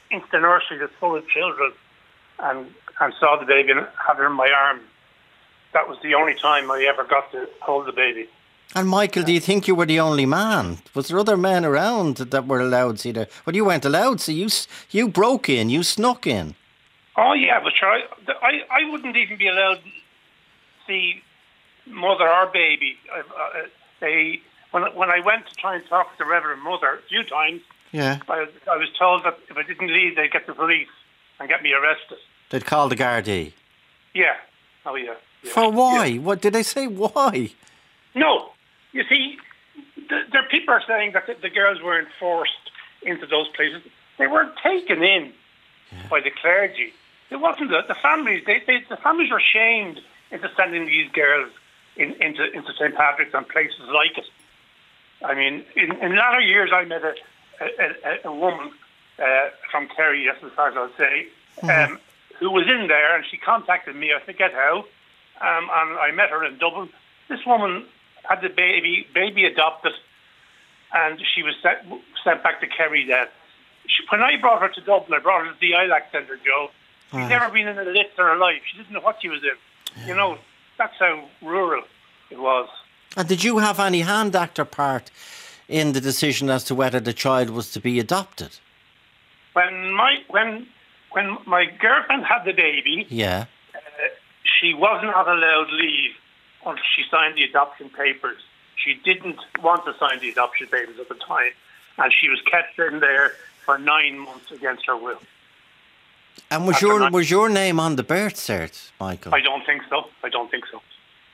into the nursery that's full of children and saw the baby and had her in my arms. That was the only time I ever got to hold the baby. And Michael, do you think you were the only man? Was there other men around that were allowed to see the... Well, you weren't allowed, so you broke in, you snuck in. Oh, yeah, but sure, I wouldn't even be allowed to see mother or baby. When I went to try and talk to the Reverend Mother a few times, yeah, I was told that if I didn't leave, they'd get the police and get me arrested. They'd call the Gardaí? Yeah. Oh, yeah. For why? Yeah. What did they say? Why? No. You see, there people are saying that the girls weren't forced into those places. They weren't taken in by the clergy. It wasn't the families. The families were shamed into sending these girls into St. Patrick's and places like it. I mean, in latter years, I met a woman from Kerry, as far as I'll say, who was in there, and she contacted me. I forget how, and I met her in Dublin. This woman had the baby adopted, and she was sent back to Kerry then. When I brought her to Dublin, I brought her to the ILAC Centre, Joe. She'd never been in a lift in her life. She didn't know what she was in. Yeah. You know, that's how rural it was. And did you have any hand actor part in the decision as to whether the child was to be adopted? When my girlfriend had the baby, she was not allowed leave until she signed the adoption papers. She didn't want to sign the adoption papers at the time, and she was kept in there for 9 months against her will. And was your name on the birth cert, Michael? I don't think so. I don't think so.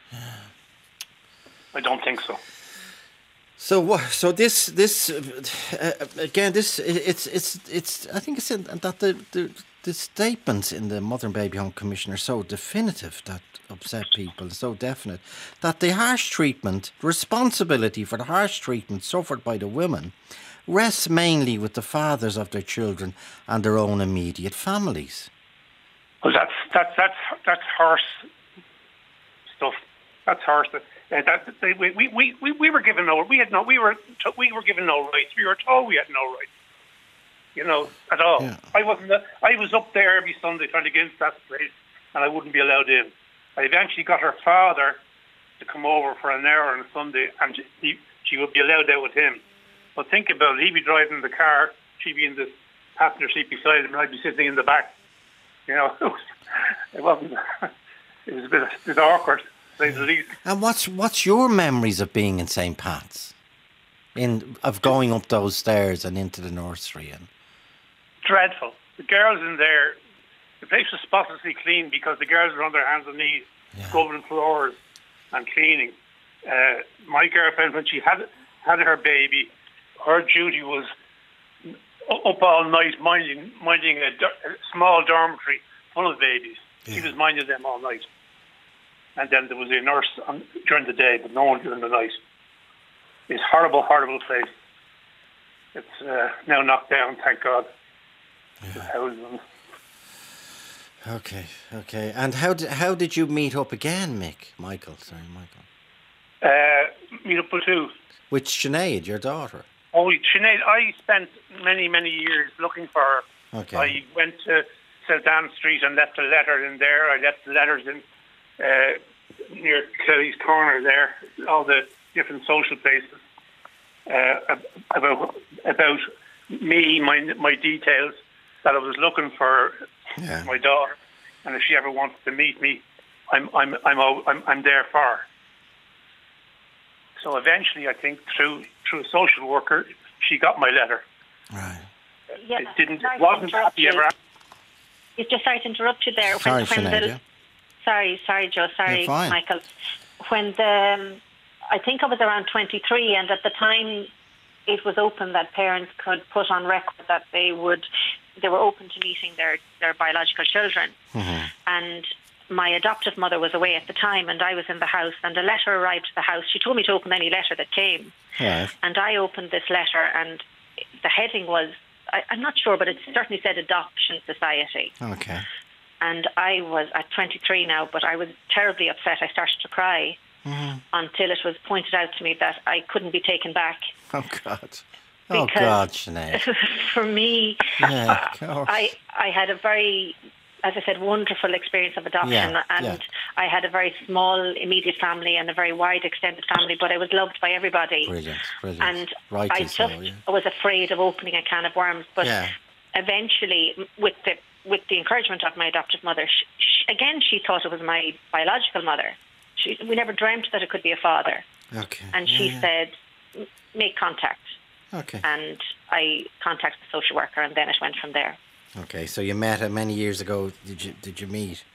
So this again, it's. I think it's that the statements in the Mother and Baby Home Commission are so definitive that upset people, so definite that the harsh treatment, responsibility for the harsh treatment suffered by the women, rests mainly with the fathers of their children and their own immediate families. Well, that's harsh stuff. That's harsh. We were given no. We were given no rights. We were told we had no rights. You know, at all. Yeah. I was up there every Sunday trying to get into that place, and I wouldn't be allowed in. I eventually got her father to come over for an hour on a Sunday, and she would be allowed out with him. But think about it, he'd be driving the car, she'd be in the passenger seat beside him, and I'd be sitting in the back. You know, it was a bit awkward, to say the least. And what's your memories of being in St. Pat's? Of going up those stairs and into the nursery? And dreadful. The girls in there, the place was spotlessly clean because the girls were on their hands and knees, scrubbing floors and cleaning. My girlfriend, when she had her baby, her duty was up all night minding a small dormitory full of babies. Yeah. She was minding them all night. And then there was a nurse during the day, but no one during the night. It's horrible, horrible place. It's now knocked down, thank God. Yeah. Okay. And how did you meet up again, Michael? Meet up with who? With Sinead, your daughter. Oh, Sinead, I spent many, many years looking for her. Okay. I went to St. Anne Street and left a letter in there. I left the letters in near Kelly's Corner there, all the different social places, about me, my details, that I was looking for my daughter, and if she ever wanted to meet me, I'm there for her. So eventually, I think through a social worker, she got my letter. Right. Yeah, it wasn't happy ever. It's just sorry to interrupt you there. Sorry, Sinead. Sorry, Joe. Sorry, Michael. When I think I was around 23, and at the time, it was open that parents could put on record that they were open to meeting their biological children, and my adoptive mother was away at the time, and I was in the house, and a letter arrived to the house. She told me to open any letter that came. Yes. And I opened this letter, and the heading was, I'm not sure, but it certainly said Adoption Society. Okay. And I was at 23 now, but I was terribly upset. I started to cry until it was pointed out to me that I couldn't be taken back. Oh, God. Oh, God, Sinead. For me, Yeah, of course. I had a very, as I said, wonderful experience of adoption, and I had a very small immediate family and a very wide extended family, but I was loved by everybody. Brilliant. And Rightly I just so, yeah. was afraid of opening a can of worms, but eventually, with the encouragement of my adoptive mother, she thought it was my biological mother. We never dreamt that it could be a father. Okay. And she said, make contact. Okay. And I contacted the social worker, and then it went from there. Okay, so you met many years ago. Did you meet?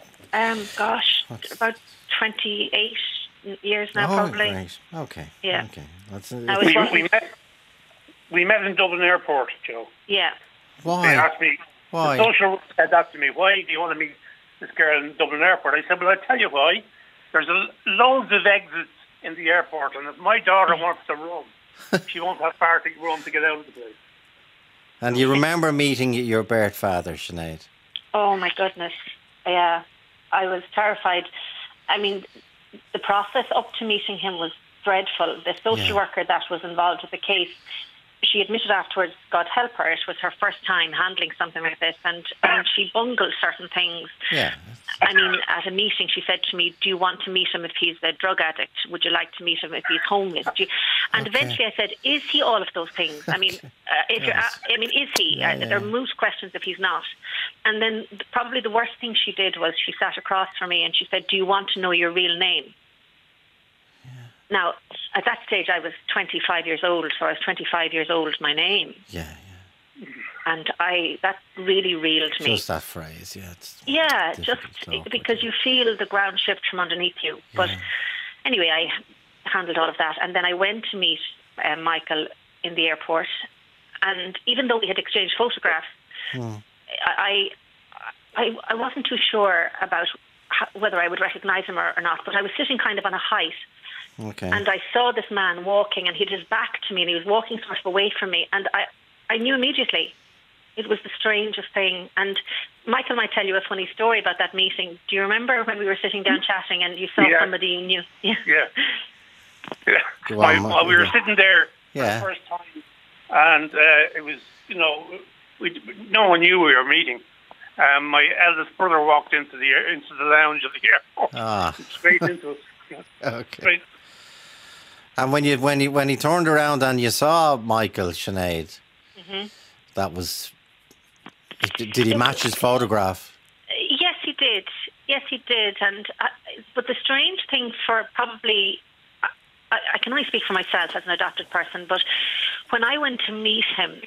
About 28 years now, probably. Right. Okay. Yeah. Okay. We met in Dublin Airport, Joe. Yeah. Why? They asked me. Why? The social worker said that to me. Why do you want to meet this girl in Dublin Airport? I said, well, I'll tell you why. There's loads of exits in the airport, and if my daughter wants to run, she won't have far to run to get out of the place. And you remember meeting your birth father, Sinead? Oh, my goodness. Yeah. I was terrified. I mean, the process up to meeting him was dreadful. The social worker that was involved with the case, she admitted afterwards, God help her, it was her first time handling something like this, and she bungled certain things. Yeah. I mean, at a meeting, she said to me, do you want to meet him if he's a drug addict? Would you like to meet him if he's homeless? And eventually I said, is he all of those things? I mean, is he? They're moot questions if he's not. And then probably the worst thing she did was she sat across from me and she said, do you want to know your real name? Now, at that stage, I was 25 years old, so I was 25 years old, my name. Yeah. And that really reeled me. Just that phrase, it's just because you feel the ground shift from underneath you. But anyway, I handled all of that. And then I went to meet Michael in the airport. And even though we had exchanged photographs, I wasn't too sure about whether I would recognise him or not. But I was sitting kind of on a height. Okay. And I saw this man walking, and he had his back to me, and he was walking sort of away from me. And I knew immediately. It was the strangest thing. And Michael might tell you a funny story about that meeting. Do you remember when we were sitting down chatting and you saw somebody you knew? Yeah. We were sitting there for the first time, and it was, no one knew we were meeting. My eldest brother walked into the lounge of the airport, straight into us. Okay. Straight. And when he turned around and you saw Michael, Sinead, that was. Did he match his photograph? Yes, he did. And but the strange thing for probably, I can only speak for myself as an adopted person, but when I went to meet him,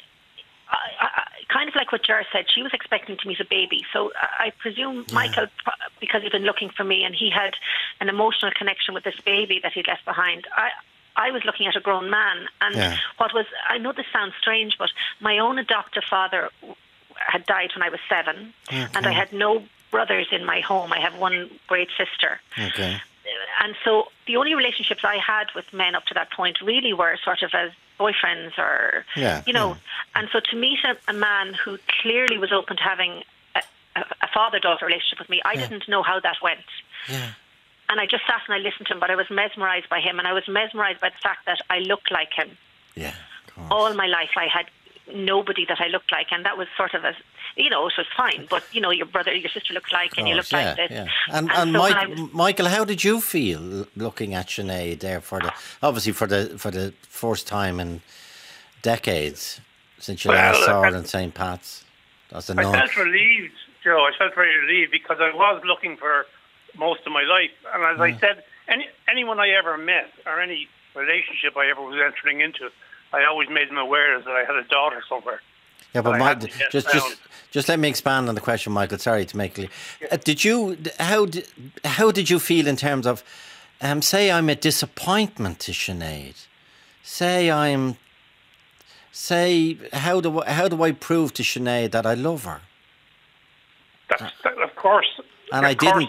I kind of like what Ger said, she was expecting to meet a baby. So I presume Michael, because he'd been looking for me and he had an emotional connection with this baby that he'd left behind, I was looking at a grown man. And I know this sounds strange, but my own adoptive father had died when I was 7, and I had no brothers in my home. I have one great sister. Okay. And so the only relationships I had with men up to that point really were sort of as boyfriends or, And so to meet a man who clearly was open to having a father-daughter relationship with me, I didn't know how that went. Yeah. And I just sat and I listened to him, but I was mesmerised by him, and I was mesmerised by the fact that I looked like him. Yeah, of course. All my life I had nobody that I looked like, and that was sort of it was fine, but your brother, your sister looks like, and you look like this. Yeah. And Michael, how did you feel looking at Sinead there for the first time in decades since you last saw her in St. Pat's? I felt relieved, Joe. I felt very relieved because I was looking for most of my life, and as I said, anyone I ever met or any relationship I ever was entering into, I always made them aware that I had a daughter somewhere. Yeah, but just let me expand on the question, Michael. Sorry to make it clear. How did you feel in terms of, say I'm a disappointment to Sinead? How do I prove to Sinead that I love her? Of course. And I didn't.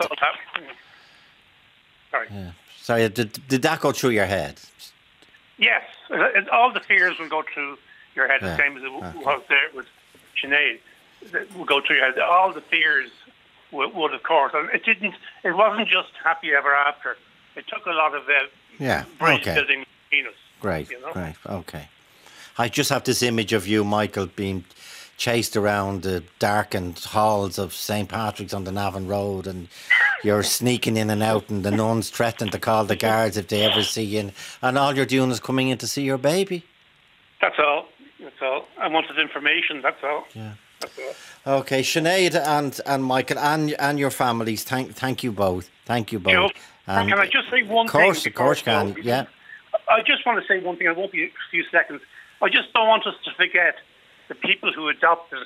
Sorry. Yeah. Sorry. Did that go through your head? Yes, all the fears will go through your head, the same as it was there with Sinead. It will go through your head. All the fears would, of course, and it didn't. It wasn't just happy ever after. It took a lot of bridge building between us. Great, great, okay. I just have this image of you, Michael, being chased around the darkened halls of St. Patrick's on the Navan Road, and you're sneaking in and out, and the nuns threaten to call the guards if they ever see you, and all you're doing is coming in to see your baby. That's all. I wanted information, that's all. Yeah. That's all. Okay, Sinead and Michael and your families, thank you both. Thank you both. Joe, can I just say one thing? Of course, can. Yeah. I just want to say one thing. It won't be a few seconds. I just don't want us to forget the people who adopted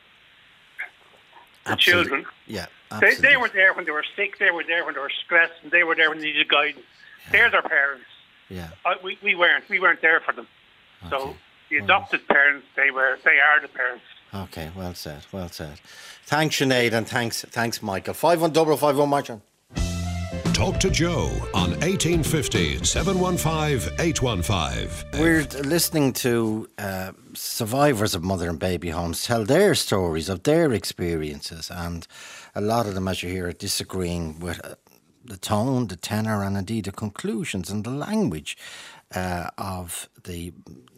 the children. Yeah, they were there when they were sick. They were there when they were stressed, and they were there when they needed guidance. Yeah. They're their parents. Yeah. We weren't. We weren't there for them. Okay. So the adopted parents, they are the parents. Okay, well said. Thanks, Sinead, and thanks, Michael. 51551, Martin. Talk to Joe on 1850 715 815. We're listening to survivors of mother and baby homes tell their stories of their experiences, and a lot of them, as you hear, are disagreeing with the tone, the tenor, and indeed the conclusions and the language of the...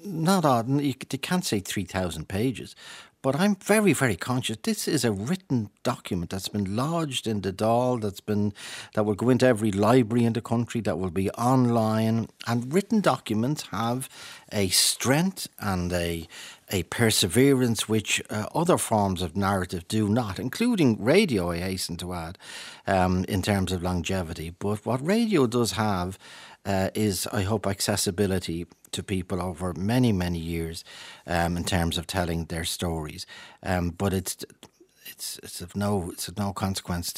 you can't say 3,000 pages, but I'm very, very conscious. This is a written document that's been lodged in the Dáil, that will go into every library in the country, that will be online. And written documents have a strength and a perseverance which other forms of narrative do not, including radio, I hasten to add, in terms of longevity. But what radio does have is, I hope, accessibility to people over many, many years in terms of telling their stories. But it's of no consequence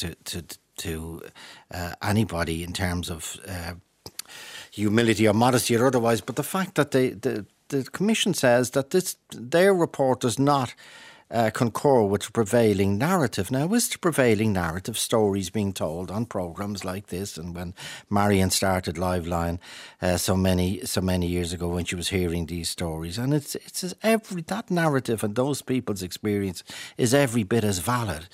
to anybody in terms of humility or modesty or otherwise. But the fact that the Commission says that their report does not concur with the prevailing narrative. Now, is the prevailing narrative stories being told on programmes like this? And when Marion started Liveline so many years ago, when she was hearing these stories, and it's that narrative and those people's experience is every bit as valid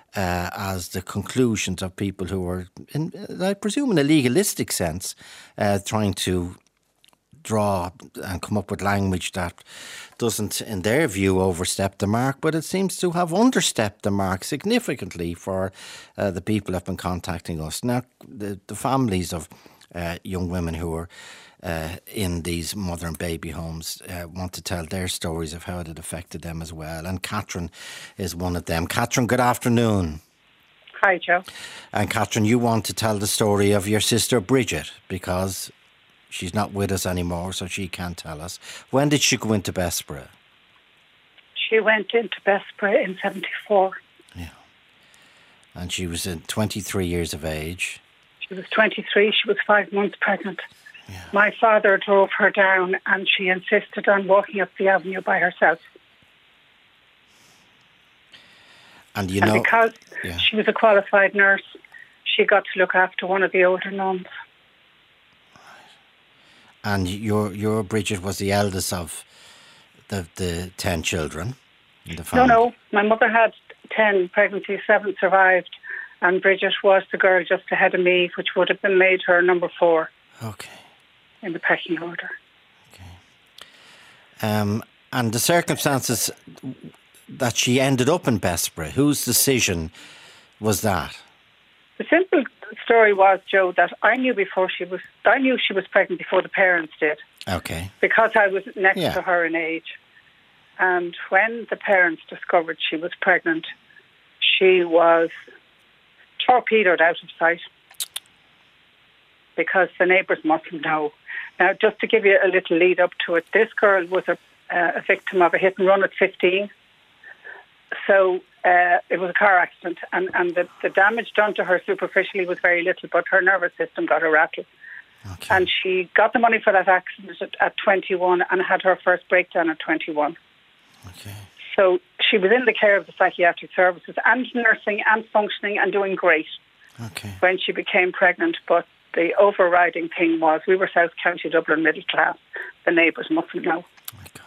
as the conclusions of people who are, I presume, in a legalistic sense, trying to draw and come up with language that doesn't, in their view, overstep the mark, but it seems to have understepped the mark significantly for the people who have been contacting us. Now, the families of young women who are in these mother and baby homes want to tell their stories of how it had affected them as well. And Catherine is one of them. Catherine, good afternoon. Hi, Joe. And Catherine, you want to tell the story of your sister Bridget, because she's not with us anymore, so she can't tell us. When did she go into Bessborough? She went into Bessborough in 74. Yeah. And she was 23 years of age. She was 23. She was 5 months pregnant. Yeah. My father drove her down, and she insisted on walking up the avenue by herself. And because she was a qualified nurse, she got to look after one of the older nuns. And your Bridget was the eldest of the 10 children in the family? No. My mother had 10 pregnancies, 7 survived, and Bridget was the girl just ahead of me, which would have been made her number 4. Okay. In the pecking order. Okay. And the circumstances that she ended up in Bessborough, whose decision was that? The simple story was, Joe, that I knew she was pregnant before the parents did. Okay. Because I was next to her in age. And when the parents discovered she was pregnant, she was torpedoed out of sight because the neighbours mustn't know. Now, just to give you a little lead up to it, this girl was a victim of a hit and run at 15. So it was a car accident, and the damage done to her superficially was very little, but her nervous system got a rattle. Okay. And she got the money for that accident at 21 and had her first breakdown at 21. Okay. So she was in the care of the psychiatric services and nursing and functioning and doing great when she became pregnant. But the overriding thing was we were South County Dublin middle class. The neighbours mustn't know. Oh my God.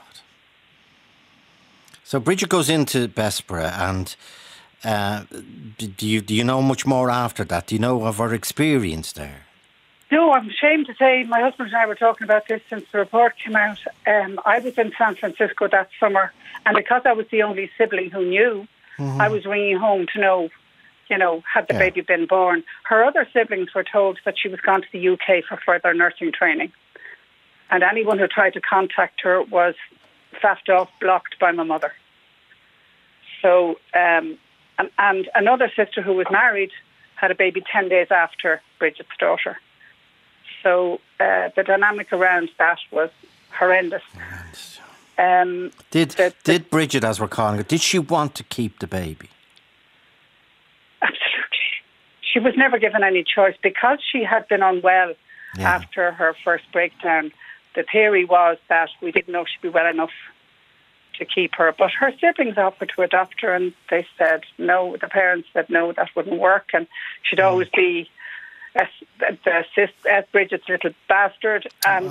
So Bridget goes into Bessborough, and do you know much more after that? Do you know of her experience there? No, I'm ashamed to say my husband and I were talking about this since the report came out. I was in San Francisco that summer, and because I was the only sibling who knew, I was ringing home to know, had the baby been born. Her other siblings were told that she was gone to the UK for further nursing training. And anyone who tried to contact her was faffed off, blocked by my mother. So, and another sister who was married had a baby 10 days after Bridget's daughter. So the dynamic around that was horrendous. Did Bridget, as we're calling her, did she want to keep the baby? Absolutely. She was never given any choice because she had been unwell after her first breakdown. The theory was that we didn't know she'd be well enough to keep her. But her siblings offered to adopt her and they said no. The parents said no, that wouldn't work. And she'd always be as Bridget's little bastard. And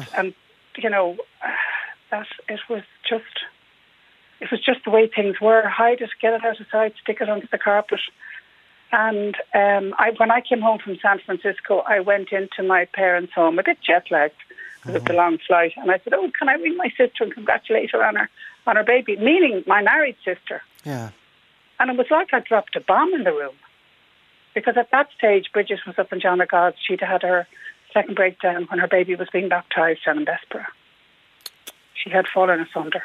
that it was just the way things were. Hide it, get it out of sight, stick it under the carpet. And when I came home from San Francisco, I went into my parents' home, a bit jet lagged because of the long flight, and I said, "Oh, can I ring my sister and congratulate her on her baby?" Meaning my married sister. Yeah. And it was like I dropped a bomb in the room, because at that stage, Bridget was up in John O'God's. She'd had her second breakdown when her baby was being baptised down in Bessborough. She had fallen asunder.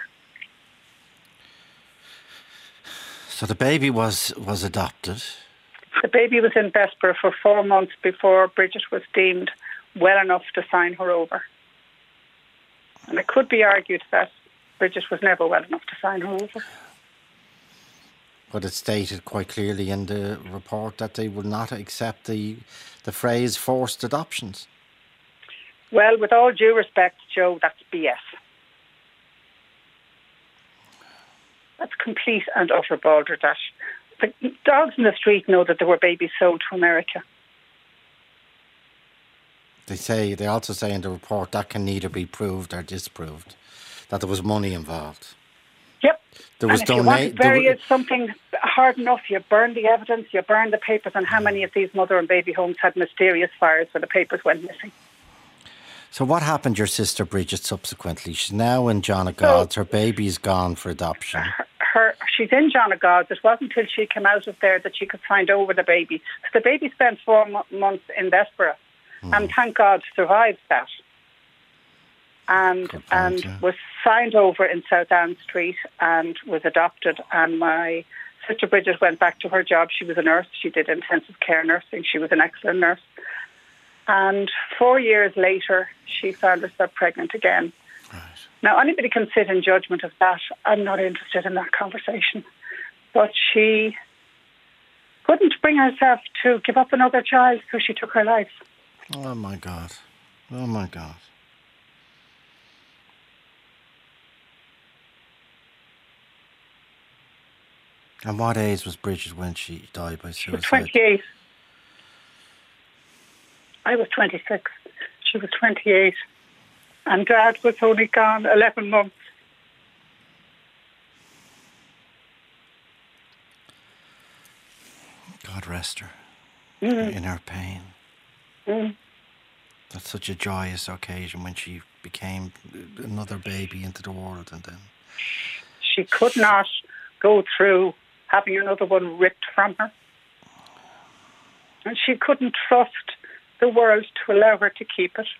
So the baby was adopted. The baby was in Bessborough for 4 months before Bridget was deemed well enough to sign her over. And it could be argued that Bridget was never well enough to sign her over. But it's stated quite clearly in the report that they will not accept the phrase forced adoptions. Well, with all due respect, Joe, that's BS. That's complete and utter balderdash. The dogs in the street know that there were babies sold to America. They also say in the report that can neither be proved or disproved, that there was money involved. Yep. There was and if you want to bury something hard enough, you burn the evidence, you burn the papers on how many of these mother and baby homes had mysterious fires where the papers went missing. So what happened to your sister Bridget subsequently? She's now in John O'God's. Her baby's gone for adoption. She's in John O'God's. It wasn't until she came out of there that she could find over the baby. So the baby spent 4 months in Bessborough, and thank God survived that. And was signed over in South Anne Street and was adopted. And my sister Bridget went back to her job. She was a nurse. She did intensive care nursing. She was an excellent nurse. And 4 years later, she found herself pregnant again. Right. Now, anybody can sit in judgment of that. I'm not interested in that conversation. But she couldn't bring herself to give up another child, so she took her life. Oh, my God. Oh, my God. And what age was Bridget when she died by suicide? She was 28. I was 26. She was 28. And Dad was only gone 11 months. God rest her in her pain. That's such a joyous occasion when she became another baby into the world, and then she could not go through having another one ripped from her. And she couldn't trust the world to allow her to keep it.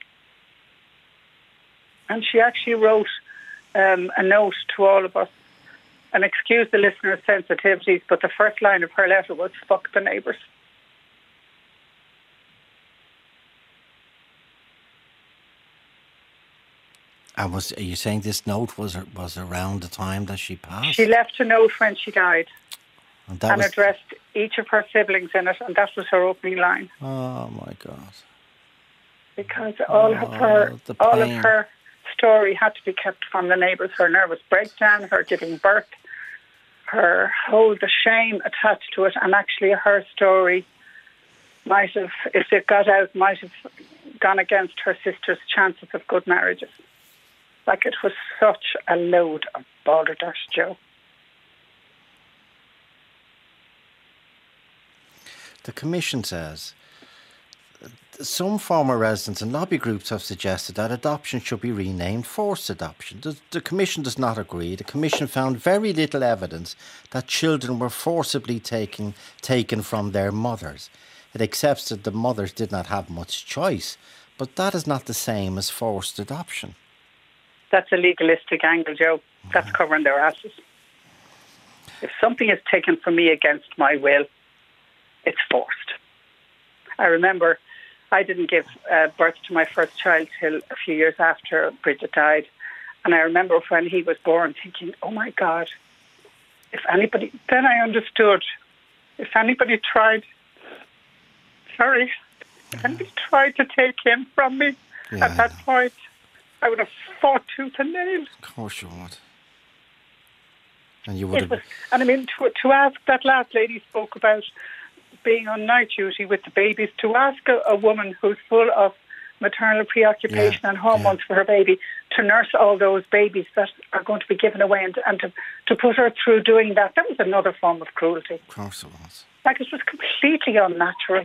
And she actually wrote a note to all of us, and excuse the listener's sensitivities, but the first line of her letter was, "Fuck the neighbours." And are you saying this note was around the time that she passed? She left a note when she died and addressed each of her siblings in it, and that was her opening line. Oh my God! Because all of her story had to be kept from the neighbours. Her nervous breakdown, her giving birth, the shame attached to it, and actually her story might have, if it got out, might have gone against her sister's chances of good marriages. Like, it was such a load of balderdash, Joe. The Commission says some former residents and lobby groups have suggested that adoption should be renamed forced adoption. The Commission does not agree. The Commission found very little evidence that children were forcibly taken from their mothers. It accepts that the mothers did not have much choice, but that is not the same as forced adoption. That's a legalistic angle, Joe. That's covering their asses. If something is taken from me against my will, it's forced. I remember I didn't give birth to my first child till a few years after Bridget died. And I remember when he was born thinking, oh my God, then I understood. If anybody tried to take him from me at that point, I would have fought tooth and nail. Of course you would. And you would have... And I mean, to ask, that last lady spoke about being on night duty with the babies, to ask a woman who's full of maternal preoccupation and hormones for her baby to nurse all those babies that are going to be given away and to put her through doing that was another form of cruelty. Of course it was. Like, it was completely unnatural.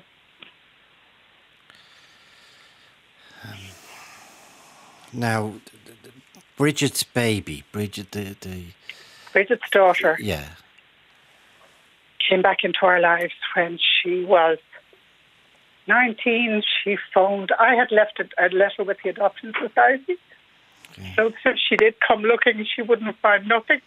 Now, Bridget's baby, Bridget's daughter, yeah, came back into our lives when she was 19. She phoned. I had left a letter with the Adoption Society. Okay. So if she did come looking, she wouldn't find nothing.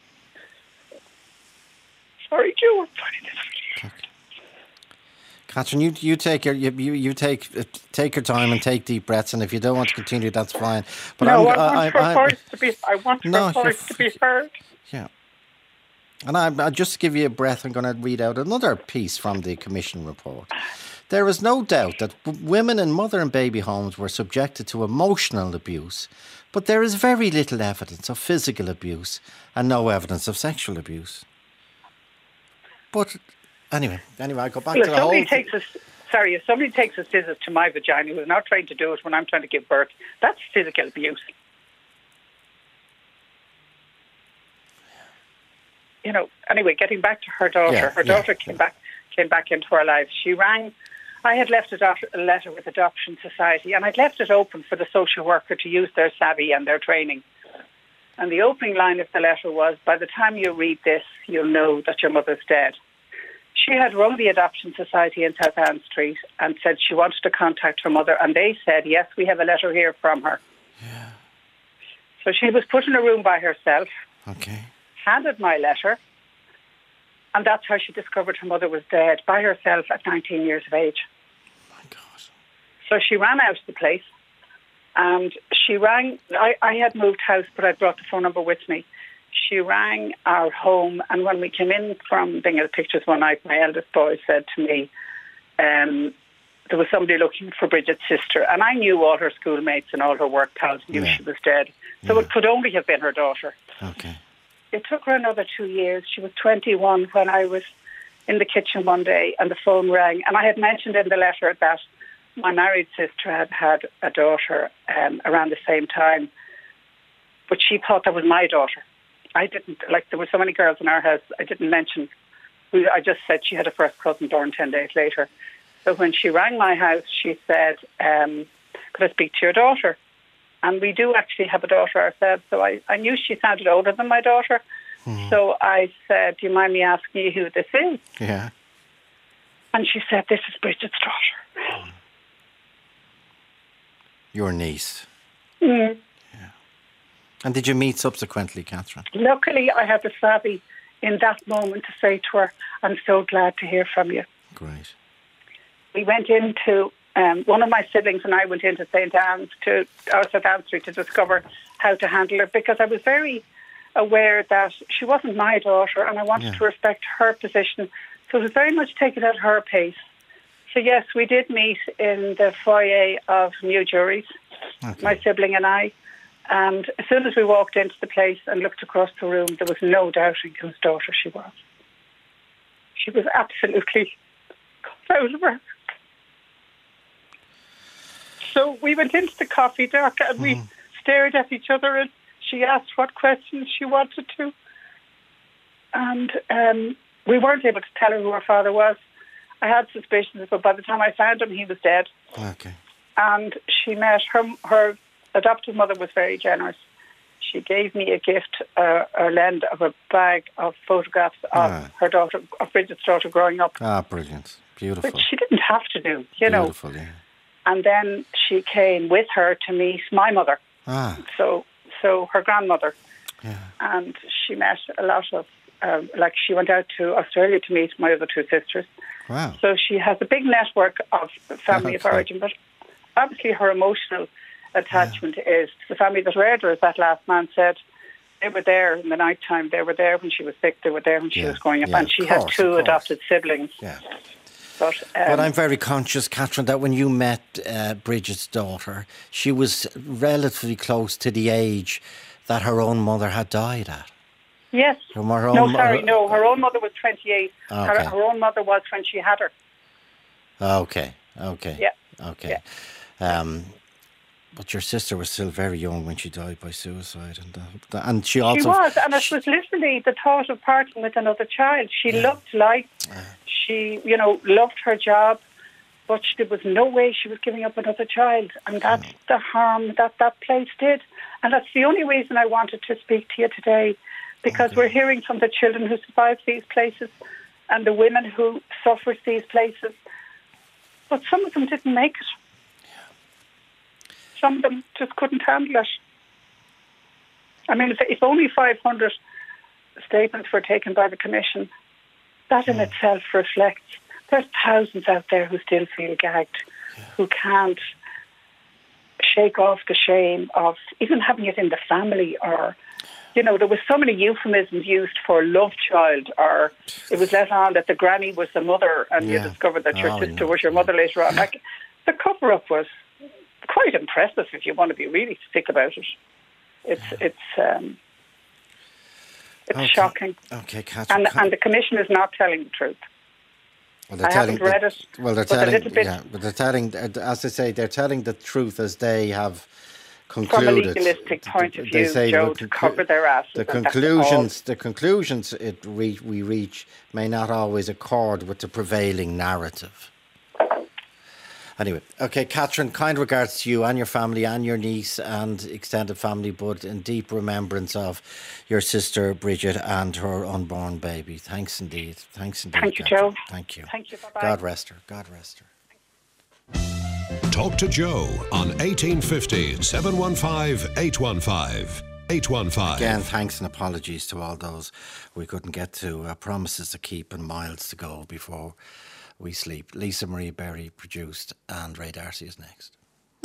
Sorry, Joe, I'm finding this really. Okay. Catherine, you take your time and take deep breaths, and if you don't want to continue, that's fine. But I want her voice to be heard. Yeah. And I'll just give you a breath. I'm going to read out another piece from the Commission report. There is no doubt that women in mother and baby homes were subjected to emotional abuse, but there is very little evidence of physical abuse and no evidence of sexual abuse. But anyway, I go back to the whole... If somebody takes a scissors to my vagina who's not trying to do it when I'm trying to give birth, that's physical abuse. You know, anyway, getting back to her daughter. Her daughter came back into our lives. She rang. I had left a letter with Adoption Society, and I'd left it open for the social worker to use their savvy and their training. And the opening line of the letter was, by the time you read this, you'll know that your mother's dead. She had rung the Adoption Society in South Anne Street and said she wanted to contact her mother, and they said, yes, we have a letter here from her. Yeah. So she was put in a room by herself. Okay. Handed my letter, and that's how she discovered her mother was dead by herself at 19 years of age. Oh my God. So she ran out of the place, and she rang. I had moved house, but I brought the phone number with me. She rang our home, and when we came in from being at the pictures one night, my eldest boy said to me, there was somebody looking for Bridget's sister, and I knew all her schoolmates and all her work pals knew she was dead. So it could only have been her daughter. Okay. It took her another 2 years. She was 21 when I was in the kitchen one day and the phone rang. And I had mentioned in the letter that my married sister had had a daughter around the same time. But she thought that was my daughter. I didn't, there were so many girls in our house, I didn't mention. I just said she had a first cousin born 10 days later. So when she rang my house, she said, could I speak to your daughter? And we do actually have a daughter ourselves, so I knew she sounded older than my daughter. So I said, do you mind me asking you who this is? Yeah. And she said, this is Bridget's daughter. Your niece. Mm. Yeah. And did you meet subsequently, Catherine? Luckily, I had the savvy in that moment to say to her, I'm so glad to hear from you. Great. We went into... one of my siblings and I went into South Anne Street to discover how to handle her, because I was very aware that she wasn't my daughter and I wanted to respect her position. So it was very much taken at her pace. So yes, we did meet in the foyer of New Juries, my sibling and I. And as soon as we walked into the place and looked across the room, there was no doubting whose daughter she was. She was absolutely cut out of her. So we went into the coffee dock and we stared at each other, and she asked what questions she wanted to. And we weren't able to tell her who her father was. I had suspicions, but by the time I found him, he was dead. Okay. And she met her adoptive mother was very generous. She gave me a gift, a lend of a bag of photographs of her daughter, of Bridget's daughter growing up. Ah, brilliant. Beautiful. Which she didn't have to do, Beautiful, yeah. And then she came with her to meet my mother. So her grandmother. Yeah. And she met a lot of, she went out to Australia to meet my other two sisters. Wow. So she has a big network of family of origin, but obviously her emotional attachment is the family that reared her, as that last man said. They were there in the night time. They were there when she was sick. They were there when she was growing up. And she had two adopted siblings. Yeah. But I'm very conscious, Catherine, that when you met Bridget's daughter, she was relatively close to the age that her own mother had died at. Yes. Her own mother was 28. Okay. Her own mother was when she had her. Okay. Yeah. Okay. Yeah. But your sister was still very young when she died by suicide, and she also... She was, and it was literally the thought of parting with another child. She loved life. She, loved her job, but there was no way she was giving up another child, and that's the harm that place did. And that's the only reason I wanted to speak to you today, because we're hearing from the children who survived these places and the women who suffered these places, but some of them didn't make it. Some of them just couldn't handle it. I mean, if only 500 statements were taken by the Commission, that in itself reflects there's thousands out there who still feel gagged, who can't shake off the shame of even having it in the family, or, there was so many euphemisms used for love child, or it was let on that the granny was the mother and you discovered that your sister was your mother later on. Like, the cover-up was quite impressive if you want to be really thick about it. It's shocking. Okay, Catherine. And the Commission is not telling the truth. Well, I haven't read it. Well, they're telling, as I say, they're telling the truth as they have concluded. From a legalistic point of view, Joe, to cover their asses. The conclusions we reach may not always accord with the prevailing narrative. Anyway, okay, Catherine, kind regards to you and your family and your niece and extended family, but in deep remembrance of your sister Bridget and her unborn baby. Thanks indeed. Thank you, Catherine. Joe. Thank you. Thank you. Bye-bye. God rest her. Talk to Joe on 1850 715 815. 815. Again, thanks and apologies to all those we couldn't get to. Promises to keep and miles to go before we sleep. Lisa Marie Berry produced, and Ray Darcy is next.